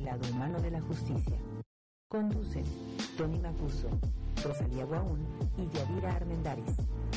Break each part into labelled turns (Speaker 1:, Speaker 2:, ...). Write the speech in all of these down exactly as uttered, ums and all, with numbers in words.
Speaker 1: el lado humano de la justicia. Conducen Tony Macuso, Rosalía Guaún y Yadira Armendáriz.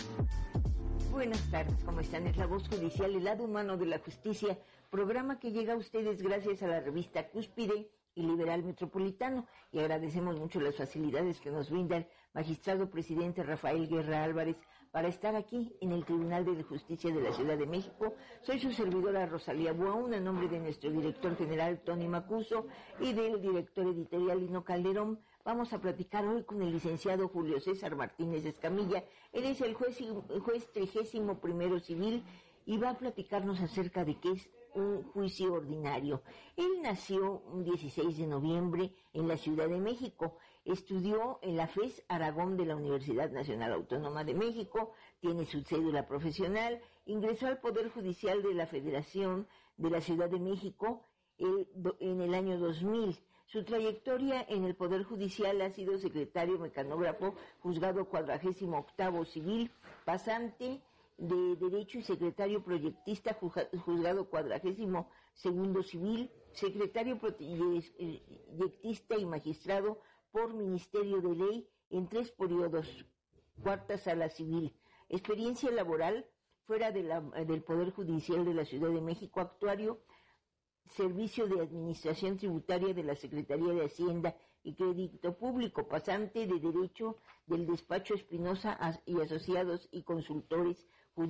Speaker 2: Buenas tardes, ¿cómo están? Es la voz judicial, el lado humano de la justicia, programa que llega a ustedes gracias a la revista Cúspide y Liberal Metropolitano, y agradecemos mucho las facilidades que nos brinda el magistrado presidente Rafael Guerra Álvarez para estar aquí en el Tribunal de Justicia de la Ciudad de México. Soy su servidora Rosalía Buaún, en nombre de nuestro director general Tony Macuso y del director editorial Lino Calderón. Vamos a platicar hoy con el licenciado Julio César Martínez Escamilla. Él es el juez, el juez trigésimo primero civil y va a platicarnos acerca de qué es un juicio ordinario. Él nació un dieciséis de noviembre en la Ciudad de México, estudió en la FES Aragón de la Universidad Nacional Autónoma de México, tiene su cédula profesional, ingresó al Poder Judicial de la Federación de la Ciudad de México el, en el año dos mil. Su trayectoria en el Poder Judicial ha sido secretario mecanógrafo, juzgado cuadragésimo octavo civil, pasante de Derecho y secretario proyectista, juzgado cuadragésimo segundo civil, secretario proyectista y magistrado por Ministerio de Ley en tres periodos, cuarta sala civil. Experiencia laboral fuera de la, del Poder Judicial de la Ciudad de México, actuario, Servicio de Administración Tributaria de la Secretaría de Hacienda y Crédito Público, pasante de Derecho del Despacho Espinosa y Asociados y Consultores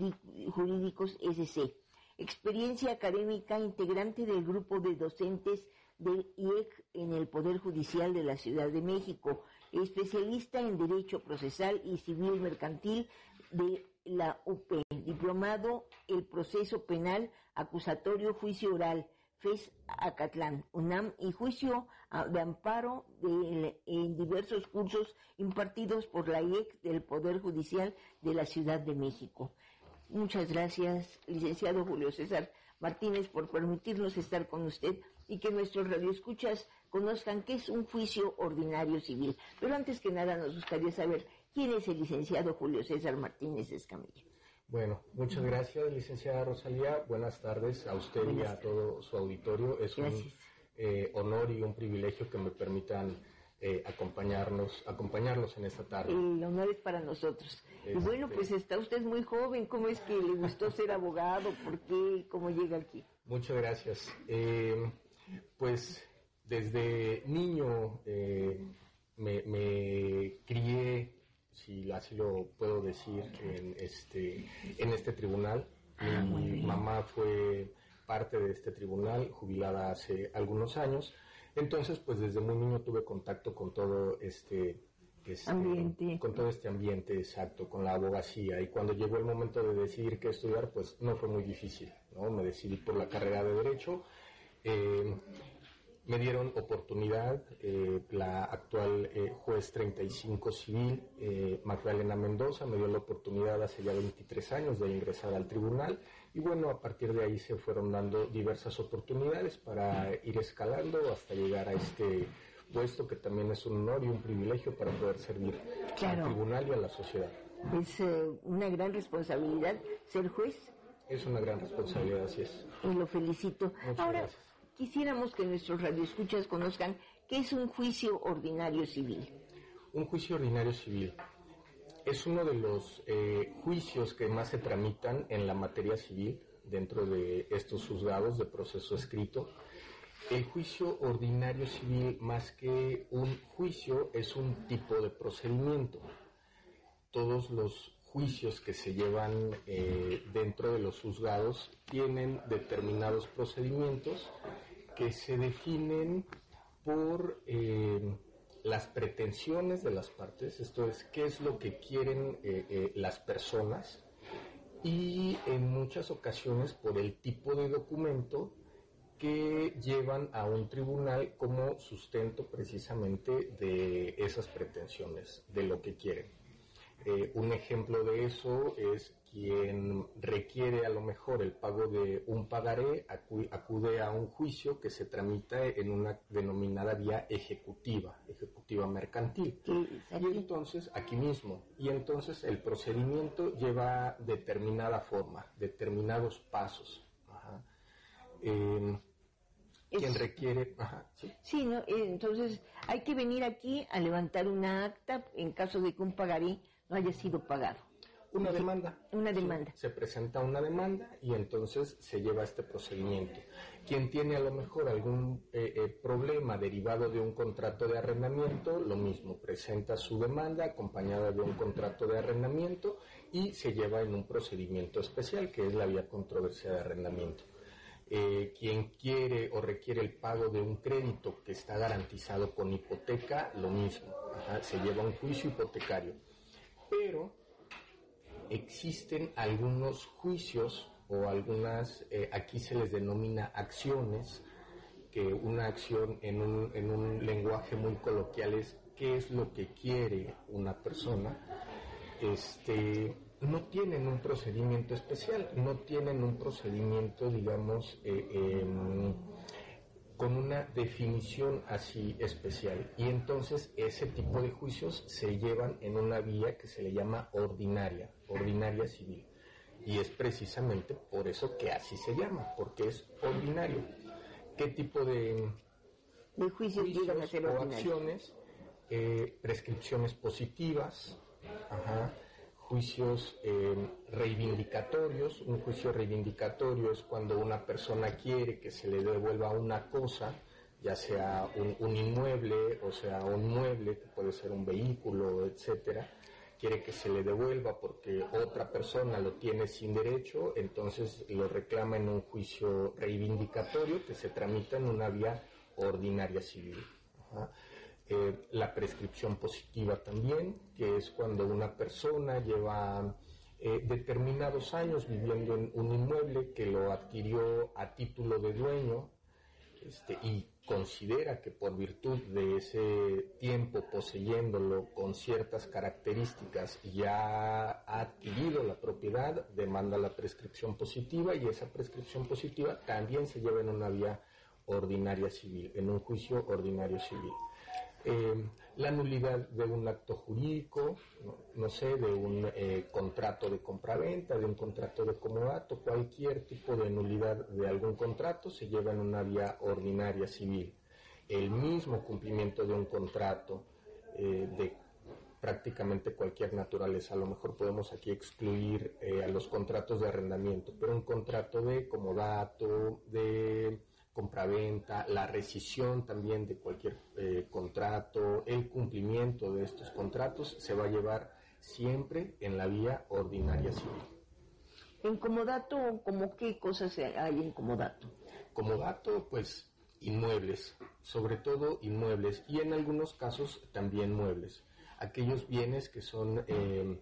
Speaker 2: Jurídicos S C. Experiencia académica, integrante del grupo de docentes del I E C en el Poder Judicial de la Ciudad de México, especialista en Derecho Procesal y Civil Mercantil de la U P, diplomado el Proceso Penal, Acusatorio, Juicio Oral, FES Acatlán, UNAM, y juicio de amparo de, en diversos cursos impartidos por la I E C del Poder Judicial de la Ciudad de México. Muchas gracias, licenciado Julio César Martínez, por permitirnos estar con usted y que nuestros radioescuchas conozcan qué es un juicio ordinario civil. Pero antes que nada nos gustaría saber quién es el licenciado Julio César Martínez Escamilla.
Speaker 3: Bueno, muchas gracias, licenciada Rosalía. Buenas tardes a usted Buenas y a todo su auditorio. Es gracias. un eh, honor y un privilegio que me permitan eh, acompañarnos, acompañarlos en esta tarde.
Speaker 2: El honor es para nosotros. Este... Y bueno, pues está usted muy joven. ¿Cómo es que le gustó ser abogado? ¿Por qué? ¿Cómo llega aquí?
Speaker 3: Muchas gracias. Eh, pues desde niño eh, me, me crié, si así lo puedo decir, en este en este tribunal. Ah, Mi mamá fue parte de este tribunal, jubilada hace algunos años. Entonces, pues desde muy niño tuve contacto con todo este, este
Speaker 2: ambiente,
Speaker 3: con todo este ambiente exacto, con la abogacía. Y cuando llegó el momento de decidir qué estudiar, pues no fue muy difícil, ¿no? Me decidí por la carrera de Derecho. Eh, Me dieron oportunidad, eh, la actual eh, juez treinta y cinco civil, eh, Magdalena Mendoza, me dio la oportunidad hace ya veintitrés años de ingresar al tribunal, y bueno, a partir de ahí se fueron dando diversas oportunidades para ir escalando hasta llegar a este puesto, que también es un honor y un privilegio para poder servir claro. al tribunal y a la sociedad.
Speaker 2: Es eh, una gran responsabilidad ser juez.
Speaker 3: Es una gran responsabilidad, así es.
Speaker 2: Y lo felicito.
Speaker 3: Muchas
Speaker 2: Ahora,
Speaker 3: gracias.
Speaker 2: Quisiéramos que nuestros radioescuchas conozcan qué es un juicio ordinario civil.
Speaker 3: Un juicio ordinario civil es uno de los eh, juicios que más se tramitan en la materia civil dentro de estos juzgados de proceso escrito. El juicio ordinario civil, más que un juicio, es un tipo de procedimiento. Todos los juicios que se llevan eh, dentro de los juzgados tienen determinados procedimientos que se definen por eh, las pretensiones de las partes, esto es, qué es lo que quieren eh, eh, las personas, y en muchas ocasiones por el tipo de documento que llevan a un tribunal como sustento precisamente de esas pretensiones, de lo que quieren. Eh, un ejemplo de eso es quien requiere a lo mejor el pago de un pagaré, acu- acude a un juicio que se tramita en una denominada vía ejecutiva, ejecutiva mercantil.
Speaker 2: Sí,
Speaker 3: y entonces, aquí mismo, y entonces el procedimiento lleva determinada forma, determinados pasos. Ajá. Eh,
Speaker 2: Es...
Speaker 3: quien requiere... Ajá, sí.
Speaker 2: Sí, ¿no? Entonces hay que venir aquí a levantar una acta en caso de que un pagaré no haya sido pagado.
Speaker 3: Una demanda.
Speaker 2: Una demanda.
Speaker 3: Sí, se presenta una demanda y entonces se lleva este procedimiento. Quien tiene a lo mejor algún eh, eh, problema derivado de un contrato de arrendamiento, lo mismo, presenta su demanda acompañada de un contrato de arrendamiento y se lleva en un procedimiento especial que es la vía controversia de arrendamiento. Eh, quien quiere o requiere el pago de un crédito que está garantizado con hipoteca, lo mismo, ajá, se lleva un juicio hipotecario. Pero existen algunos juicios o algunas, eh, aquí se les denomina acciones, que una acción en un, en un lenguaje muy coloquial es qué es lo que quiere una persona, este, no tienen un procedimiento especial, no tienen un procedimiento, digamos, eh, eh, con una definición así especial. Y entonces ese tipo de juicios se llevan en una vía que se le llama ordinaria, ordinaria civil. Y es precisamente por eso que así se llama, porque es ordinario. ¿Qué tipo de,
Speaker 2: de juicios,
Speaker 3: juicios
Speaker 2: llegan a ser
Speaker 3: o acciones? Eh, prescripciones positivas, ajá, juicios eh, reivindicatorios. Un juicio reivindicatorio es cuando una persona quiere que se le devuelva una cosa, ya sea un, un inmueble, o sea un mueble, que puede ser un vehículo, etcétera, quiere que se le devuelva porque otra persona lo tiene sin derecho, entonces lo reclama en un juicio reivindicatorio que se tramita en una vía ordinaria civil. Ajá. Eh, la prescripción positiva también, que es cuando una persona lleva eh, determinados años viviendo en un inmueble que lo adquirió a título de dueño, este, y considera que por virtud de ese tiempo poseyéndolo con ciertas características ya ha adquirido la propiedad, demanda la prescripción positiva y esa prescripción positiva también se lleva en una vía ordinaria civil, en un juicio ordinario civil. Eh, la nulidad de un acto jurídico, no, no sé, de un eh, contrato de compraventa, de un contrato de comodato, cualquier tipo de nulidad de algún contrato se lleva en una vía ordinaria civil. El mismo cumplimiento de un contrato eh, de prácticamente cualquier naturaleza, a lo mejor podemos aquí excluir eh, a los contratos de arrendamiento, pero un contrato de comodato, de compraventa, la rescisión también de cualquier eh, contrato, el cumplimiento de estos contratos se va a llevar siempre en la vía ordinaria civil.
Speaker 2: ¿En comodato, como qué cosas hay en comodato?
Speaker 3: Comodato, pues inmuebles, sobre todo inmuebles y en algunos casos también muebles. Aquellos bienes que son eh,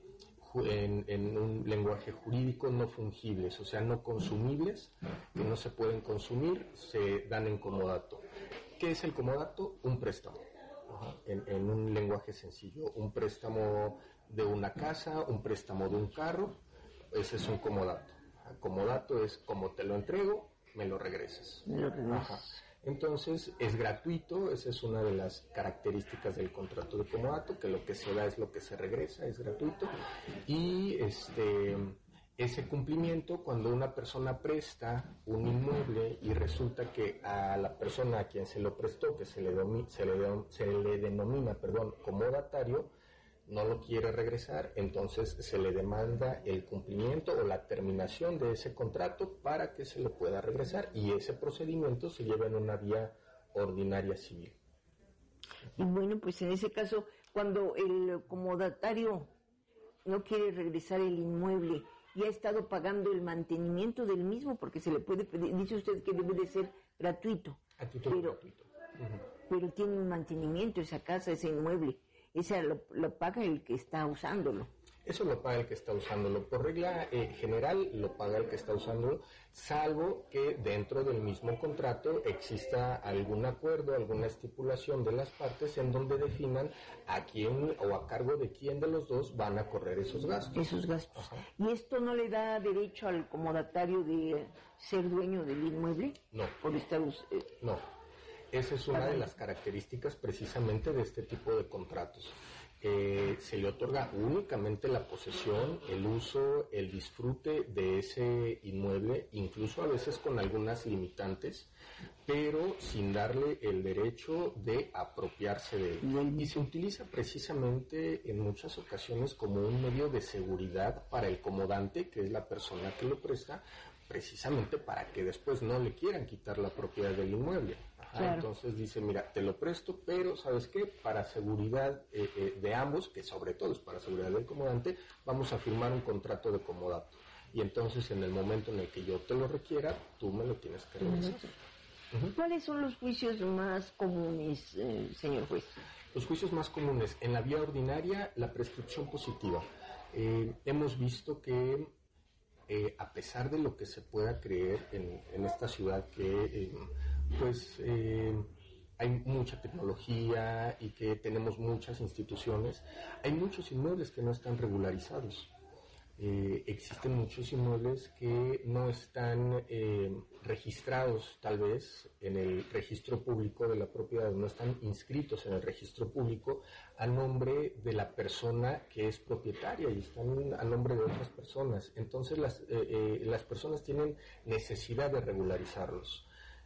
Speaker 3: En, en un lenguaje jurídico no fungibles, o sea, no consumibles, que no se pueden consumir, se dan en comodato. ¿Qué es el comodato? Un préstamo. Ajá. En, en un lenguaje sencillo, un préstamo de una casa, un préstamo de un carro, ese es un comodato. Comodato es como te lo entrego, me lo regresas.
Speaker 2: Me lo regresas.
Speaker 3: Ajá. Entonces, es gratuito, esa es una de las características del contrato de comodato, que lo que se da es lo que se regresa, es gratuito. Y este, ese cumplimiento, cuando una persona presta un inmueble y resulta que a la persona a quien se lo prestó, que se le, domi, se le, se le denomina perdón, comodatario, no lo quiere regresar, entonces se le demanda el cumplimiento o la terminación de ese contrato para que se lo pueda regresar y ese procedimiento se lleva en una vía ordinaria civil.
Speaker 2: Y bueno, pues en ese caso, cuando el comodatario no quiere regresar el inmueble y ha estado pagando el mantenimiento del mismo, porque se le puede pedir, dice usted que debe de ser gratuito,
Speaker 3: A título
Speaker 2: pero,
Speaker 3: gratuito. Uh-huh.
Speaker 2: pero tiene un mantenimiento esa casa, ese inmueble. Ese lo, lo paga el que está usándolo.
Speaker 3: Eso lo paga el que está usándolo. Por regla eh, general lo paga el que está usándolo, salvo que dentro del mismo contrato exista algún acuerdo, alguna estipulación de las partes en donde definan a quién o a cargo de quién de los dos van a correr esos gastos.
Speaker 2: Esos gastos.
Speaker 3: Ajá.
Speaker 2: ¿Y esto no le da derecho al comodatario de ser dueño del inmueble?
Speaker 3: No.
Speaker 2: Por estar... Eh,
Speaker 3: no. Esa es una de las características precisamente de este tipo de contratos. Eh, se le otorga únicamente la posesión, el uso, el disfrute de ese inmueble, incluso a veces con algunas limitantes, pero sin darle el derecho de apropiarse de él. Y se utiliza precisamente en muchas ocasiones como un medio de seguridad para el comodante, que es la persona que lo presta, precisamente para que después no le quieran quitar la propiedad del inmueble. Ajá, claro. Entonces dice, mira, te lo presto, pero ¿sabes qué? Para seguridad eh, eh, de ambos, que sobre todo es para seguridad del comodante, vamos a firmar un contrato de comodato. Y entonces en el momento en el que yo te lo requiera, tú me lo tienes que regresar.
Speaker 2: Uh-huh. Uh-huh. ¿Cuáles son los juicios más comunes, eh, señor juez?
Speaker 3: Los juicios más comunes. En la vía ordinaria, la prescripción positiva. Eh, hemos visto que Eh, a pesar de lo que se pueda creer en, en esta ciudad, que eh, pues eh, hay mucha tecnología y que tenemos muchas instituciones, hay muchos inmuebles que no están regularizados. Eh, existen muchos inmuebles que no están eh, registrados tal vez en el registro público de la propiedad, no están inscritos en el registro público a nombre de la persona que es propietaria y están a nombre de otras personas. Entonces las, eh, eh, las personas tienen necesidad de regularizarlos,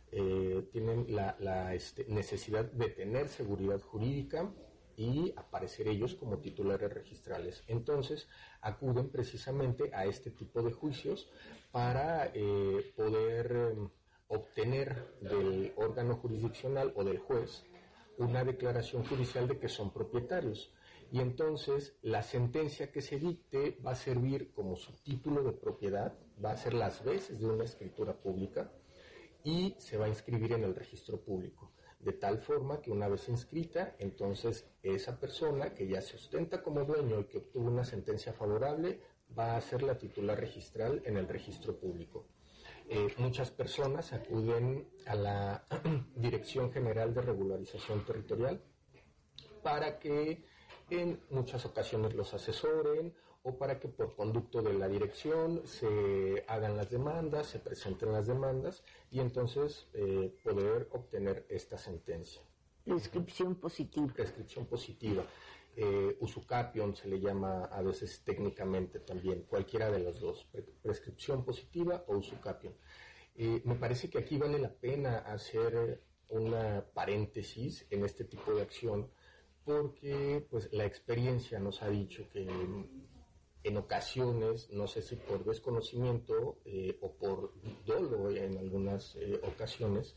Speaker 3: eh, tienen la, la este, necesidad de tener seguridad jurídica y aparecer ellos como titulares registrales. Entonces acuden precisamente a este tipo de juicios para eh, poder eh, obtener del órgano jurisdiccional o del juez una declaración judicial de que son propietarios. Y entonces la sentencia que se dicte va a servir como su título de propiedad, va a ser las veces de una escritura pública y se va a inscribir en el registro público. De tal forma que una vez inscrita, entonces esa persona que ya se ostenta como dueño y que obtuvo una sentencia favorable va a ser la titular registral en el registro público. Eh, muchas personas acuden a la Dirección General de Regularización Territorial para que en muchas ocasiones los asesoren o para que por conducto de la dirección se hagan las demandas, se presenten las demandas y entonces eh, poder obtener esta sentencia.
Speaker 2: Prescripción positiva.
Speaker 3: Prescripción positiva. Eh, usucapión se le llama a veces técnicamente también, cualquiera de las dos, pre- prescripción positiva o usucapión. Eh, me parece que aquí vale la pena hacer una paréntesis en este tipo de acción porque pues la experiencia nos ha dicho que en ocasiones, no sé si por desconocimiento eh, o por dolo en algunas eh, ocasiones,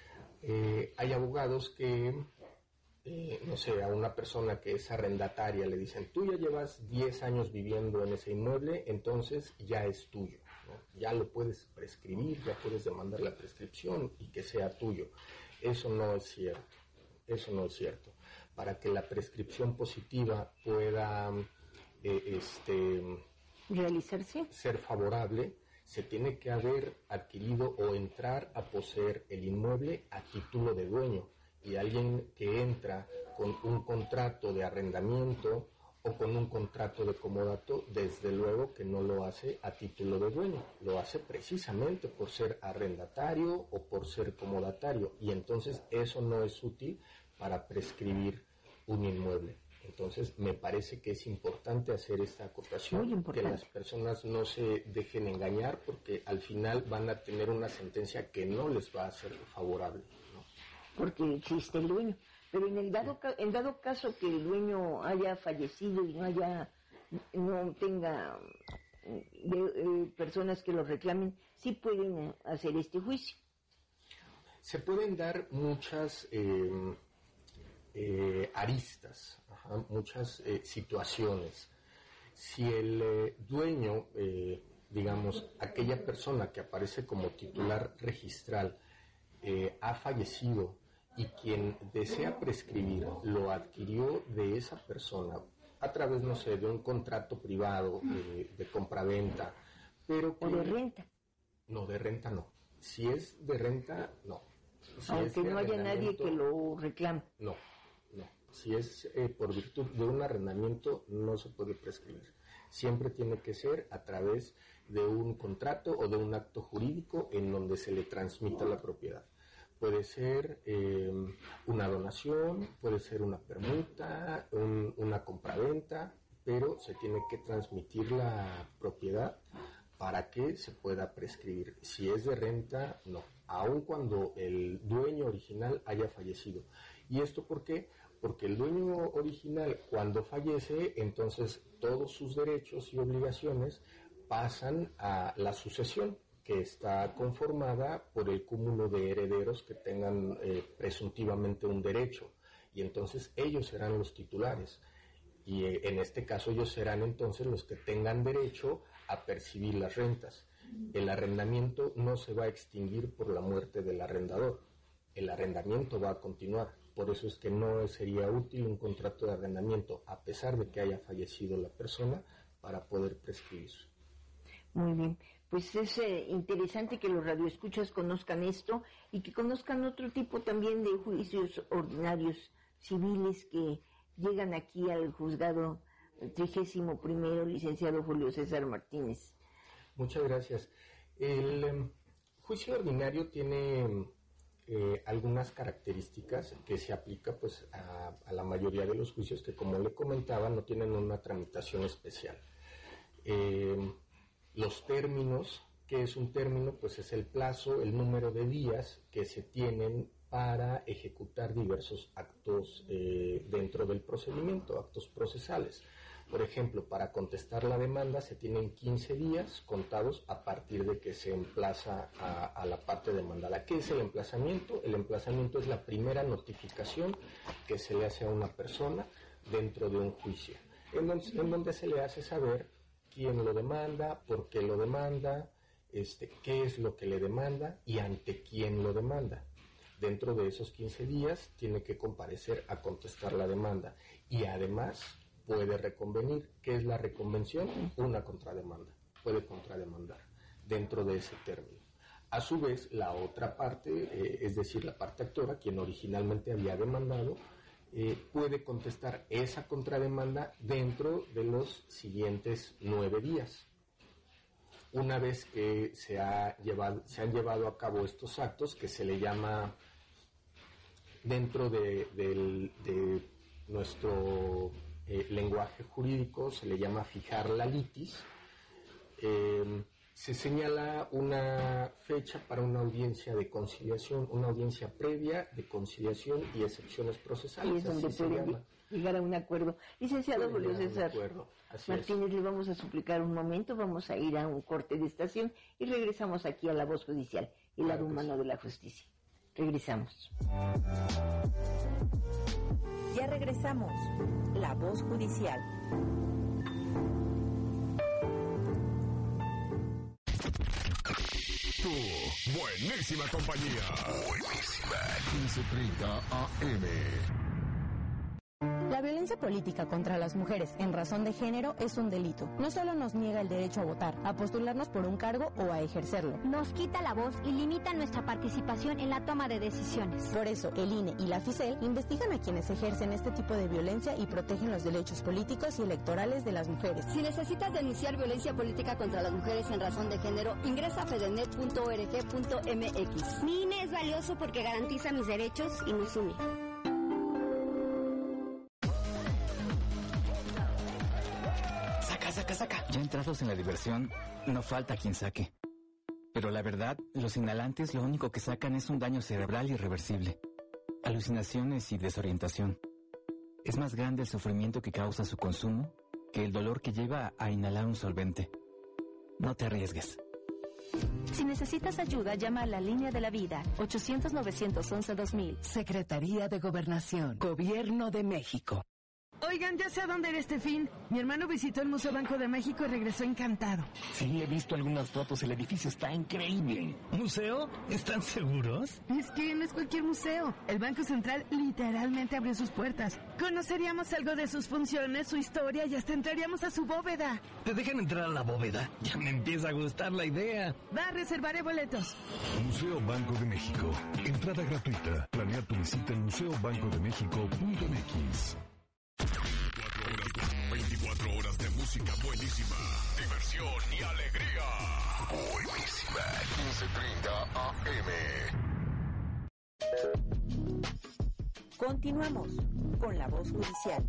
Speaker 3: eh, hay abogados que, eh, no sé, a una persona que es arrendataria le dicen, tú ya llevas diez años viviendo en ese inmueble, entonces ya es tuyo, ¿no? Ya lo puedes prescribir, ya puedes demandar la prescripción y que sea tuyo. Eso no es cierto, eso no es cierto. Para que la prescripción positiva pueda Eh, este,
Speaker 2: realizarse,
Speaker 3: ser favorable, se tiene que haber adquirido o entrar a poseer el inmueble a título de dueño. Y alguien que entra con un contrato de arrendamiento o con un contrato de comodato, desde luego que no lo hace a título de dueño, lo hace precisamente por ser arrendatario o por ser comodatario. Y entonces eso no es útil para prescribir un inmueble. Entonces, me parece que es importante hacer esta acotación, que las personas no se dejen engañar porque al final van a tener una sentencia que no les va a ser favorable, ¿no?
Speaker 2: Porque existe el dueño. Pero en el dado, ca- en dado caso que el dueño haya fallecido y no haya, no tenga de, eh, personas que lo reclamen, sí pueden eh, hacer este juicio.
Speaker 3: Se pueden dar muchas eh, eh, aristas, ajá, muchas eh, situaciones. Si el eh, dueño, eh, digamos, aquella persona que aparece como titular registral, eh, ha fallecido y quien desea prescribir lo adquirió de esa persona a través, no sé, de un contrato privado eh, de compraventa, pero que...
Speaker 2: O de renta.
Speaker 3: No, de renta no. Si es de renta, no. Si
Speaker 2: Aunque
Speaker 3: es de
Speaker 2: no haya nadie que lo reclame.
Speaker 3: No, no. Si es eh, por virtud de un arrendamiento, no se puede prescribir. Siempre tiene que ser a través de un contrato o de un acto jurídico en donde se le transmita la propiedad. Puede ser eh, una donación, puede ser una permuta, un, una compraventa, pero se tiene que transmitir la propiedad para que se pueda prescribir. Si es de renta, no, aun cuando el dueño original haya fallecido. ¿Y esto por qué? Porque el dueño original, cuando fallece, entonces todos sus derechos y obligaciones pasan a la sucesión, que está conformada por el cúmulo de herederos que tengan eh, presuntivamente un derecho, y entonces ellos serán los titulares, y eh, en este caso ellos serán entonces los que tengan derecho a percibir las rentas. El arrendamiento no se va a extinguir por la muerte del arrendador, el arrendamiento va a continuar. Por eso es que no sería útil un contrato de arrendamiento, a pesar de que haya fallecido la persona, para poder prescribir.
Speaker 2: Muy bien, pues es eh, interesante que los radioescuchas conozcan esto y que conozcan otro tipo también de juicios ordinarios civiles que llegan aquí al juzgado trigésimo primero, licenciado Julio César Martínez.
Speaker 3: Muchas gracias. El um, juicio ordinario tiene eh, algunas características que se aplica pues a, a la mayoría de los juicios que, como le comentaba, no tienen una tramitación especial. Eh, los términos, ¿qué es un término? Pues es el plazo, el número de días que se tienen para ejecutar diversos actos eh, dentro del procedimiento, actos procesales. Por ejemplo, para contestar la demanda se tienen quince días contados a partir de que se emplaza a, a la parte demandada. ¿Qué es el emplazamiento? El emplazamiento es la primera notificación que se le hace a una persona dentro de un juicio, en donde, en donde se le hace saber quién lo demanda, por qué lo demanda, este, qué es lo que le demanda y ante quién lo demanda. Dentro de esos quince días tiene que comparecer a contestar la demanda y además puede reconvenir. ¿Qué es la reconvención? Una contrademanda. Puede contrademandar dentro de ese término. A su vez, la otra parte, eh, es decir, la parte actora, quien originalmente había demandado, eh, puede contestar esa contrademanda dentro de los siguientes nueve días. Una vez que se, ha llevado, se han llevado a cabo estos actos, que se le llama dentro de, de, de nuestro eh, lenguaje jurídico, se le llama fijar la litis, eh, se señala una fecha para una audiencia de conciliación, una audiencia previa de conciliación y excepciones procesales.
Speaker 2: Y es donde puede llegar a un acuerdo. Licenciado Julio César Martínez, es. Le vamos a suplicar un momento, vamos a ir a un corte de estación y regresamos aquí a La Voz Judicial, el lado humano de la justicia. Regresamos.
Speaker 1: Ya regresamos. La Voz Judicial.
Speaker 4: Tu buenísima compañía. Buenísima. quince treinta A M.
Speaker 5: La violencia política contra las mujeres en razón de género es un delito. No solo nos niega el derecho a votar, a postularnos por un cargo o a ejercerlo.
Speaker 6: Nos quita la voz y limita nuestra participación en la toma de decisiones.
Speaker 5: Por eso, el I N E y la FICEL investigan a quienes ejercen este tipo de violencia y protegen los derechos políticos y electorales de las mujeres.
Speaker 7: Si necesitas denunciar violencia política contra las mujeres en razón de género, ingresa a fedenet punto org punto m x.
Speaker 6: Mi I N E es valioso porque garantiza mis derechos y nos une.
Speaker 8: Saca, saca. Ya entrados en la diversión, no falta quien saque. Pero la verdad, los inhalantes lo único que sacan es un daño cerebral irreversible. Alucinaciones y desorientación. Es más grande el sufrimiento que causa su consumo que el dolor que lleva a inhalar un solvente. No te arriesgues.
Speaker 9: Si necesitas ayuda, llama a la Línea de la Vida, ochocientos, novecientos once, dos mil.
Speaker 10: Secretaría de Gobernación, Gobierno de México.
Speaker 11: Oigan, ya sé a dónde ir este fin. Mi hermano visitó el Museo Banco de México y regresó encantado.
Speaker 12: Sí, he visto algunas fotos. El edificio está increíble.
Speaker 13: ¿Museo? ¿Están seguros?
Speaker 11: Es que no es cualquier museo. El Banco Central literalmente abrió sus puertas. Conoceríamos algo de sus funciones, su historia y hasta entraríamos a su bóveda.
Speaker 13: ¿Te dejan entrar a la bóveda? Ya me empieza a gustar la idea.
Speaker 11: Va, reservaré boletos.
Speaker 4: Museo Banco de México. Entrada gratuita. Planea tu visita en museo banco de méxico punto m x. veinticuatro horas de música buenísima, diversión y alegría. Buenísima. quince treinta A M.
Speaker 1: Continuamos con La Voz Judicial.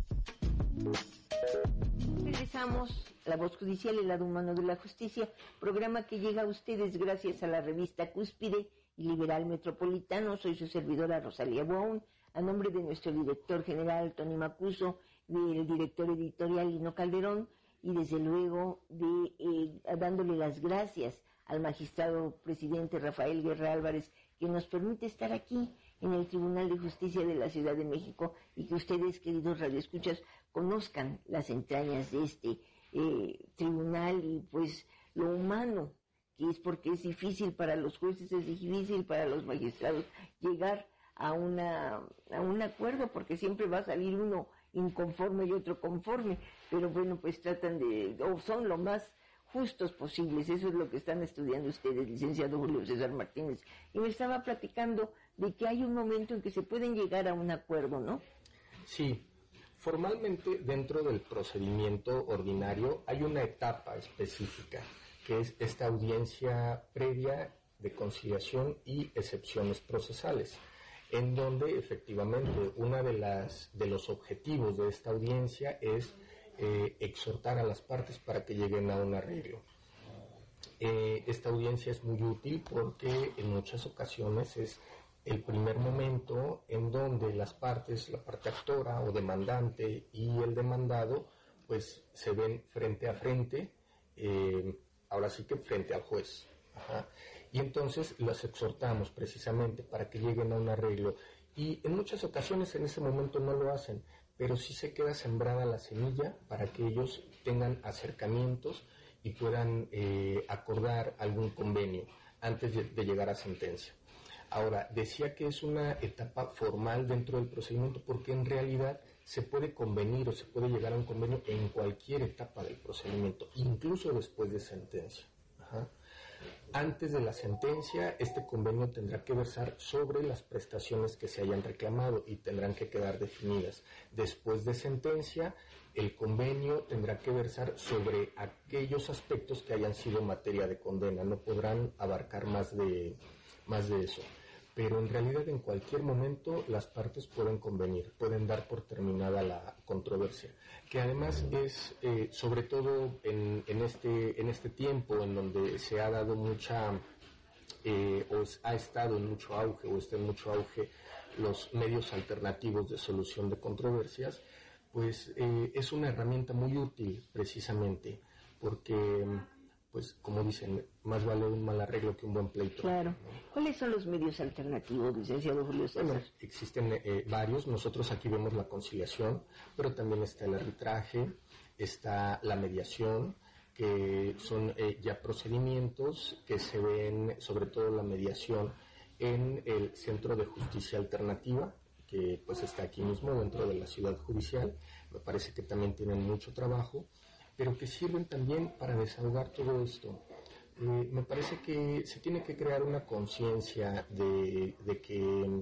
Speaker 2: Regresamos a La Voz Judicial, el lado humano de la justicia, programa que llega a ustedes gracias a la revista Cúspide y Liberal Metropolitano. Soy su servidora Rosalía Buaún, a nombre de nuestro director general Tony Macuso, del director editorial Lino Calderón, y desde luego de eh, dándole las gracias al magistrado presidente Rafael Guerra Álvarez, que nos permite estar aquí en el Tribunal de Justicia de la Ciudad de México, y que ustedes, queridos radioescuchas, conozcan las entrañas de este eh, tribunal y pues lo humano que es, porque es difícil para los jueces, es difícil para los magistrados llegar a una a un acuerdo, porque siempre va a salir uno inconforme y otro conforme, pero bueno, pues tratan de, o son lo más justos posibles. Eso es lo que están estudiando ustedes, licenciado Julio César Martínez. Y me estaba platicando de que hay un momento en que se pueden llegar a un acuerdo, ¿no?
Speaker 3: Sí, formalmente dentro del procedimiento ordinario hay una etapa específica, que es esta audiencia previa de conciliación y excepciones procesales, en donde efectivamente una de las de los objetivos de esta audiencia es eh, exhortar a las partes para que lleguen a un arreglo. Eh, esta audiencia es muy útil porque en muchas ocasiones es el primer momento en donde las partes, la parte actora o demandante y el demandado, pues se ven frente a frente, eh, ahora sí que frente al juez. Ajá. Y entonces las exhortamos precisamente para que lleguen a un arreglo. Y en muchas ocasiones en ese momento no lo hacen, pero sí se queda sembrada la semilla para que ellos tengan acercamientos y puedan eh, acordar algún convenio antes de, de llegar a sentencia. Ahora, decía que es una etapa formal dentro del procedimiento porque en realidad se puede convenir o se puede llegar a un convenio en cualquier etapa del procedimiento, incluso después de sentencia. Ajá. Antes de la sentencia, este convenio tendrá que versar sobre las prestaciones que se hayan reclamado y tendrán que quedar definidas. Después de sentencia, el convenio tendrá que versar sobre aquellos aspectos que hayan sido materia de condena. No podrán abarcar más de, más de eso. Pero en realidad en cualquier momento las partes pueden convenir, pueden dar por terminada la controversia, que además es, eh, sobre todo en, en, este, en este tiempo en donde se ha dado mucha, eh, o ha estado en mucho auge, o está en mucho auge los medios alternativos de solución de controversias, pues eh, es una herramienta muy útil precisamente, porque pues como dicen, más vale un mal arreglo que un buen pleito.
Speaker 2: Claro. ¿No? ¿Cuáles son los medios alternativos, licenciado Julio César?
Speaker 3: Bueno, existen eh, varios. Nosotros aquí vemos la conciliación, pero también está el arbitraje, está la mediación, que son eh, ya procedimientos que se ven, sobre todo la mediación, en el Centro de Justicia Alternativa, que pues está aquí mismo dentro de la ciudad judicial. Me parece que también tienen mucho trabajo, pero que sirven también para desahogar todo esto. Eh, me parece que se tiene que crear una conciencia de, de que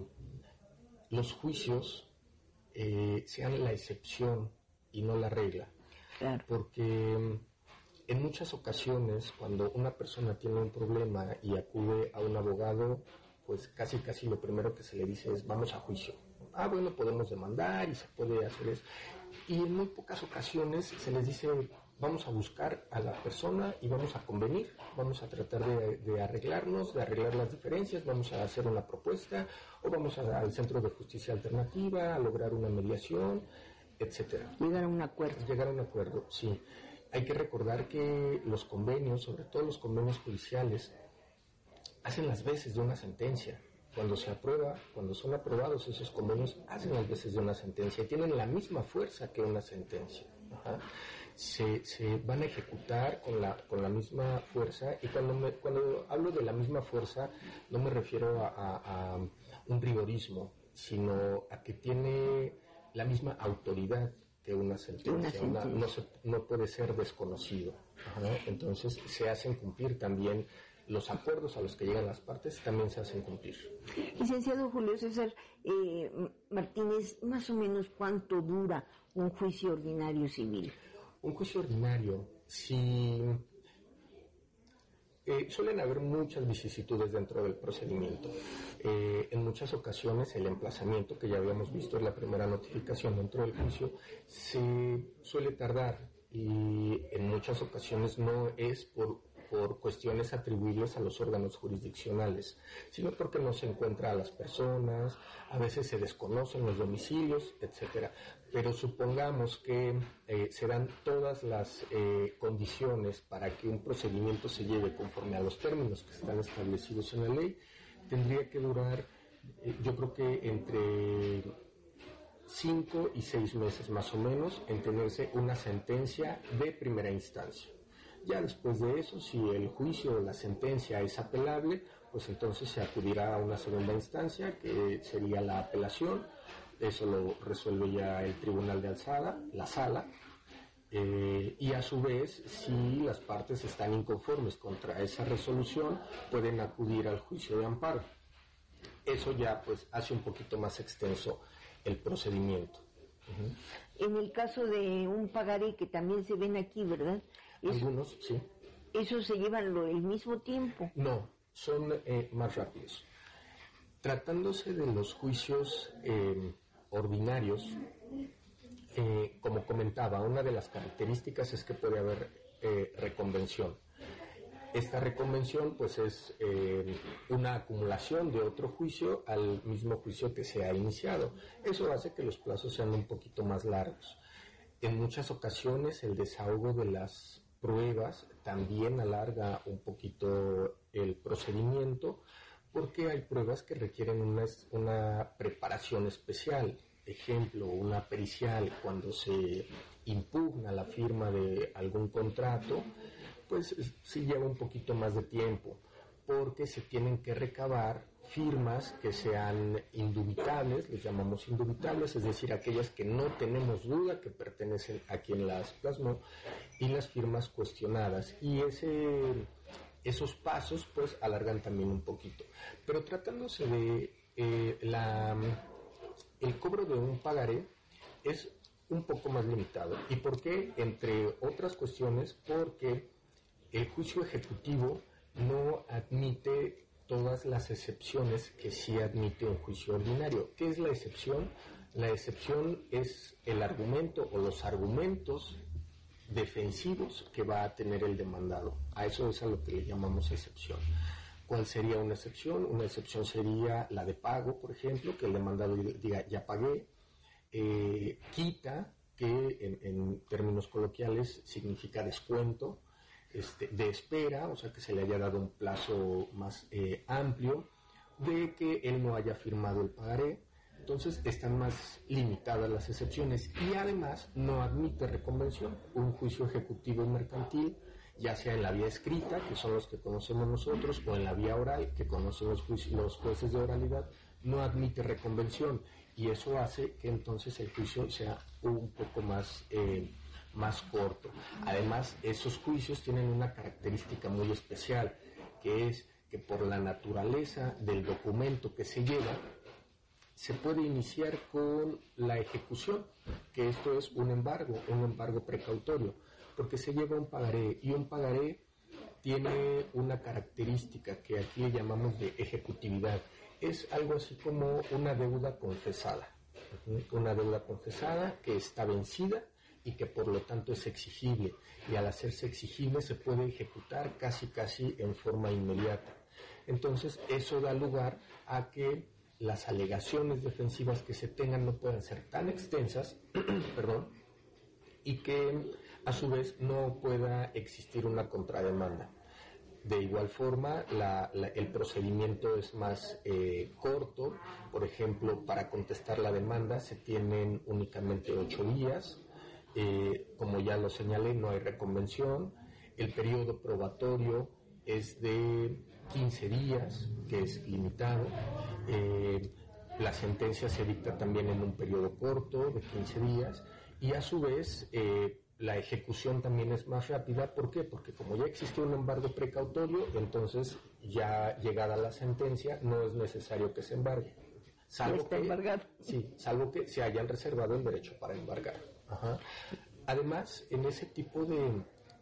Speaker 3: los juicios eh, sean la excepción y no la regla.
Speaker 2: Claro.
Speaker 3: Porque en muchas ocasiones, cuando una persona tiene un problema y acude a un abogado, pues casi casi lo primero que se le dice es vamos a juicio. Ah, bueno, podemos demandar y se puede hacer eso. Y en muy pocas ocasiones se les dice vamos a buscar a la persona y vamos a convenir, vamos a tratar de, de arreglarnos, de arreglar las diferencias, vamos a hacer una propuesta o vamos a, al Centro de Justicia Alternativa a lograr una mediación, etcétera.
Speaker 2: Llegar a un acuerdo.
Speaker 3: Llegar a un acuerdo, sí. Hay que recordar que los convenios, sobre todo los convenios judiciales, hacen las veces de una sentencia. Cuando se aprueba, cuando son aprobados esos convenios, hacen las veces de una sentencia y tienen la misma fuerza que una sentencia. Ajá. Se, se van a ejecutar con la con la misma fuerza, y cuando me, cuando hablo de la misma fuerza no me refiero a, a, a un rigorismo, sino a que tiene la misma autoridad que una sentencia. Una sentencia. Una, no, se, no puede ser desconocido. Ajá. Entonces se hacen cumplir también los acuerdos a los que llegan las partes, también se hacen cumplir.
Speaker 2: Licenciado Julio César eh, Martínez, más o menos ¿cuánto dura un juicio ordinario civil?
Speaker 3: Un juicio ordinario, si Eh, suelen haber muchas vicisitudes dentro del procedimiento. Eh, en muchas ocasiones el emplazamiento, que ya habíamos visto en la primera notificación dentro del juicio, se suele tardar y en muchas ocasiones no es por, por cuestiones atribuibles a los órganos jurisdiccionales, sino porque no se encuentra a las personas, a veces se desconocen los domicilios, etcétera. Pero supongamos que eh, se dan todas las eh, condiciones para que un procedimiento se lleve conforme a los términos que están establecidos en la ley, tendría que durar, eh, yo creo que entre cinco y seis meses más o menos, en tenerse una sentencia de primera instancia. Ya después de eso, si el juicio o la sentencia es apelable, pues entonces se acudirá a una segunda instancia, que sería la apelación. Eso lo resuelve ya el tribunal de alzada, la sala, eh, y a su vez, si las partes están inconformes contra esa resolución, pueden acudir al juicio de amparo. Eso ya pues hace un poquito más extenso el procedimiento.
Speaker 2: Uh-huh. En el caso de un pagaré que también se ven aquí, ¿verdad? Eso,
Speaker 3: algunos, sí.
Speaker 2: ¿Eso se llevan lo, el mismo tiempo?
Speaker 3: No, son eh, más rápidos. Tratándose de los juicios eh, ordinarios, eh, como comentaba, una de las características es que puede haber eh, reconvención. Esta reconvención pues es eh, una acumulación de otro juicio al mismo juicio que se ha iniciado. Eso hace que los plazos sean un poquito más largos. En muchas ocasiones el desahogo de las pruebas también alarga un poquito el procedimiento, porque hay pruebas que requieren una, una preparación especial. Ejemplo, una pericial, cuando se impugna la firma de algún contrato, pues sí lleva un poquito más de tiempo, porque se tienen que recabar firmas que sean indubitables, les llamamos indubitables, es decir, aquellas que no tenemos duda que pertenecen a quien las plasmó, y las firmas cuestionadas. Y ese... esos pasos pues alargan también un poquito. Pero tratándose de eh, la, el cobro de un pagaré es un poco más limitado. ¿Y por qué? Entre otras cuestiones, porque el juicio ejecutivo no admite todas las excepciones que sí admite un juicio ordinario. ¿Qué es la excepción? La excepción es el argumento o los argumentos defensivos que va a tener el demandado. A eso es a lo que le llamamos excepción. ¿Cuál sería una excepción? Una excepción sería la de pago, por ejemplo, que el demandado diga ya pagué, eh, quita, que en, en términos coloquiales significa descuento, este, de espera, o sea que se le haya dado un plazo más eh, amplio, de que él no haya firmado el pagaré. Entonces están más limitadas las excepciones y además no admite reconvención. Un juicio ejecutivo y mercantil, ya sea en la vía escrita, que son los que conocemos nosotros, o en la vía oral, que conocen los, juicios, los jueces de oralidad, no admite reconvención, y eso hace que entonces el juicio sea un poco más, eh, más corto. Además, esos juicios tienen una característica muy especial, que es que por la naturaleza del documento que se lleva, se puede iniciar con la ejecución, que esto es un embargo, un embargo precautorio, porque se lleva un pagaré, y un pagaré tiene una característica que aquí le llamamos de ejecutividad. Es algo así como una deuda confesada, una deuda confesada que está vencida y que por lo tanto es exigible, y al hacerse exigible se puede ejecutar casi casi en forma inmediata. Entonces eso da lugar a que las alegaciones defensivas que se tengan no puedan ser tan extensas, perdón, y que a su vez no pueda existir una contrademanda. De igual forma, la, la, el procedimiento es más eh, corto. Por ejemplo, para contestar la demanda se tienen únicamente ocho días. Eh, como ya lo señalé, no hay reconvención. El periodo probatorio es de quince días, que es limitado. Eh, la sentencia se dicta también en un periodo corto de quince días, y a su vez eh, la ejecución también es más rápida. ¿Por qué? Porque como ya existe un embargo precautorio, entonces ya llegada la sentencia no es necesario que se embargue. Salvo
Speaker 2: está
Speaker 3: que,
Speaker 2: embargado.
Speaker 3: Sí, salvo que se hayan reservado el derecho para embargar. Ajá. Además, en ese tipo de,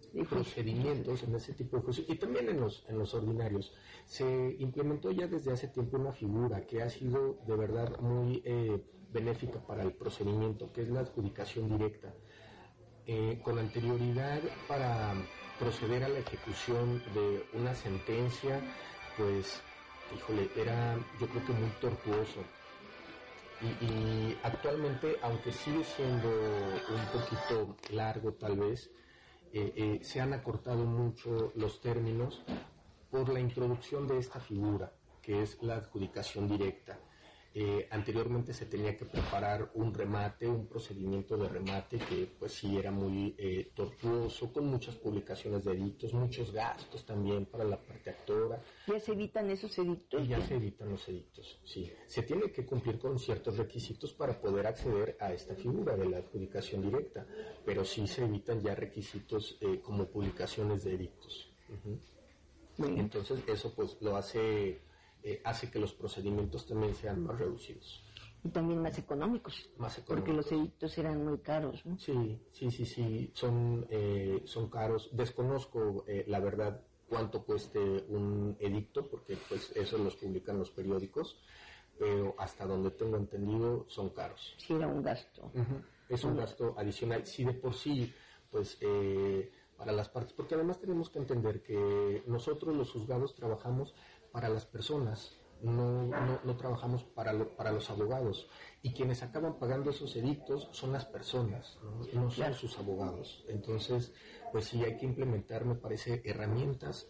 Speaker 3: procedimientos en ese tipo de juicios y también en los, en los ordinarios. Se implementó ya desde hace tiempo una figura que ha sido de verdad muy eh, benéfica para el procedimiento, que es la adjudicación directa. Eh, con anterioridad, para proceder a la ejecución de una sentencia, pues, híjole, era yo creo que muy tortuoso. Y, y actualmente, aunque sigue siendo un poquito largo tal vez, eh, eh, se han acortado mucho los términos por la introducción de esta figura, que es la adjudicación directa. Eh, anteriormente se tenía que preparar un remate, un procedimiento de remate que pues sí era muy eh, tortuoso, con muchas publicaciones de edictos, muchos gastos también para la parte actora.
Speaker 2: ¿Ya se evitan esos edictos?
Speaker 3: Y ya se evitan los edictos, sí. Se tiene que cumplir con ciertos requisitos para poder acceder a esta figura de la adjudicación directa, pero sí se evitan ya requisitos eh, como publicaciones de edictos. Uh-huh. Entonces eso pues lo hace... Eh, hace que los procedimientos también sean más reducidos.
Speaker 2: Y también más económicos.
Speaker 3: Más económicos.
Speaker 2: Porque los edictos eran muy caros, ¿no?
Speaker 3: Sí, sí, sí, sí, son, eh, son caros. Desconozco, eh, la verdad, cuánto cueste un edicto, porque pues eso los publican los periódicos, pero hasta donde tengo entendido son caros.
Speaker 2: Sí, era un gasto.
Speaker 3: Uh-huh. Es un gasto adicional. Si de por sí, pues... Eh, para las partes, porque además tenemos que entender que nosotros los juzgados trabajamos para las personas, no, no, no trabajamos para, lo, para los abogados, y quienes acaban pagando esos edictos son las personas, no, no son sus abogados. Entonces, pues sí hay que implementar, me parece, herramientas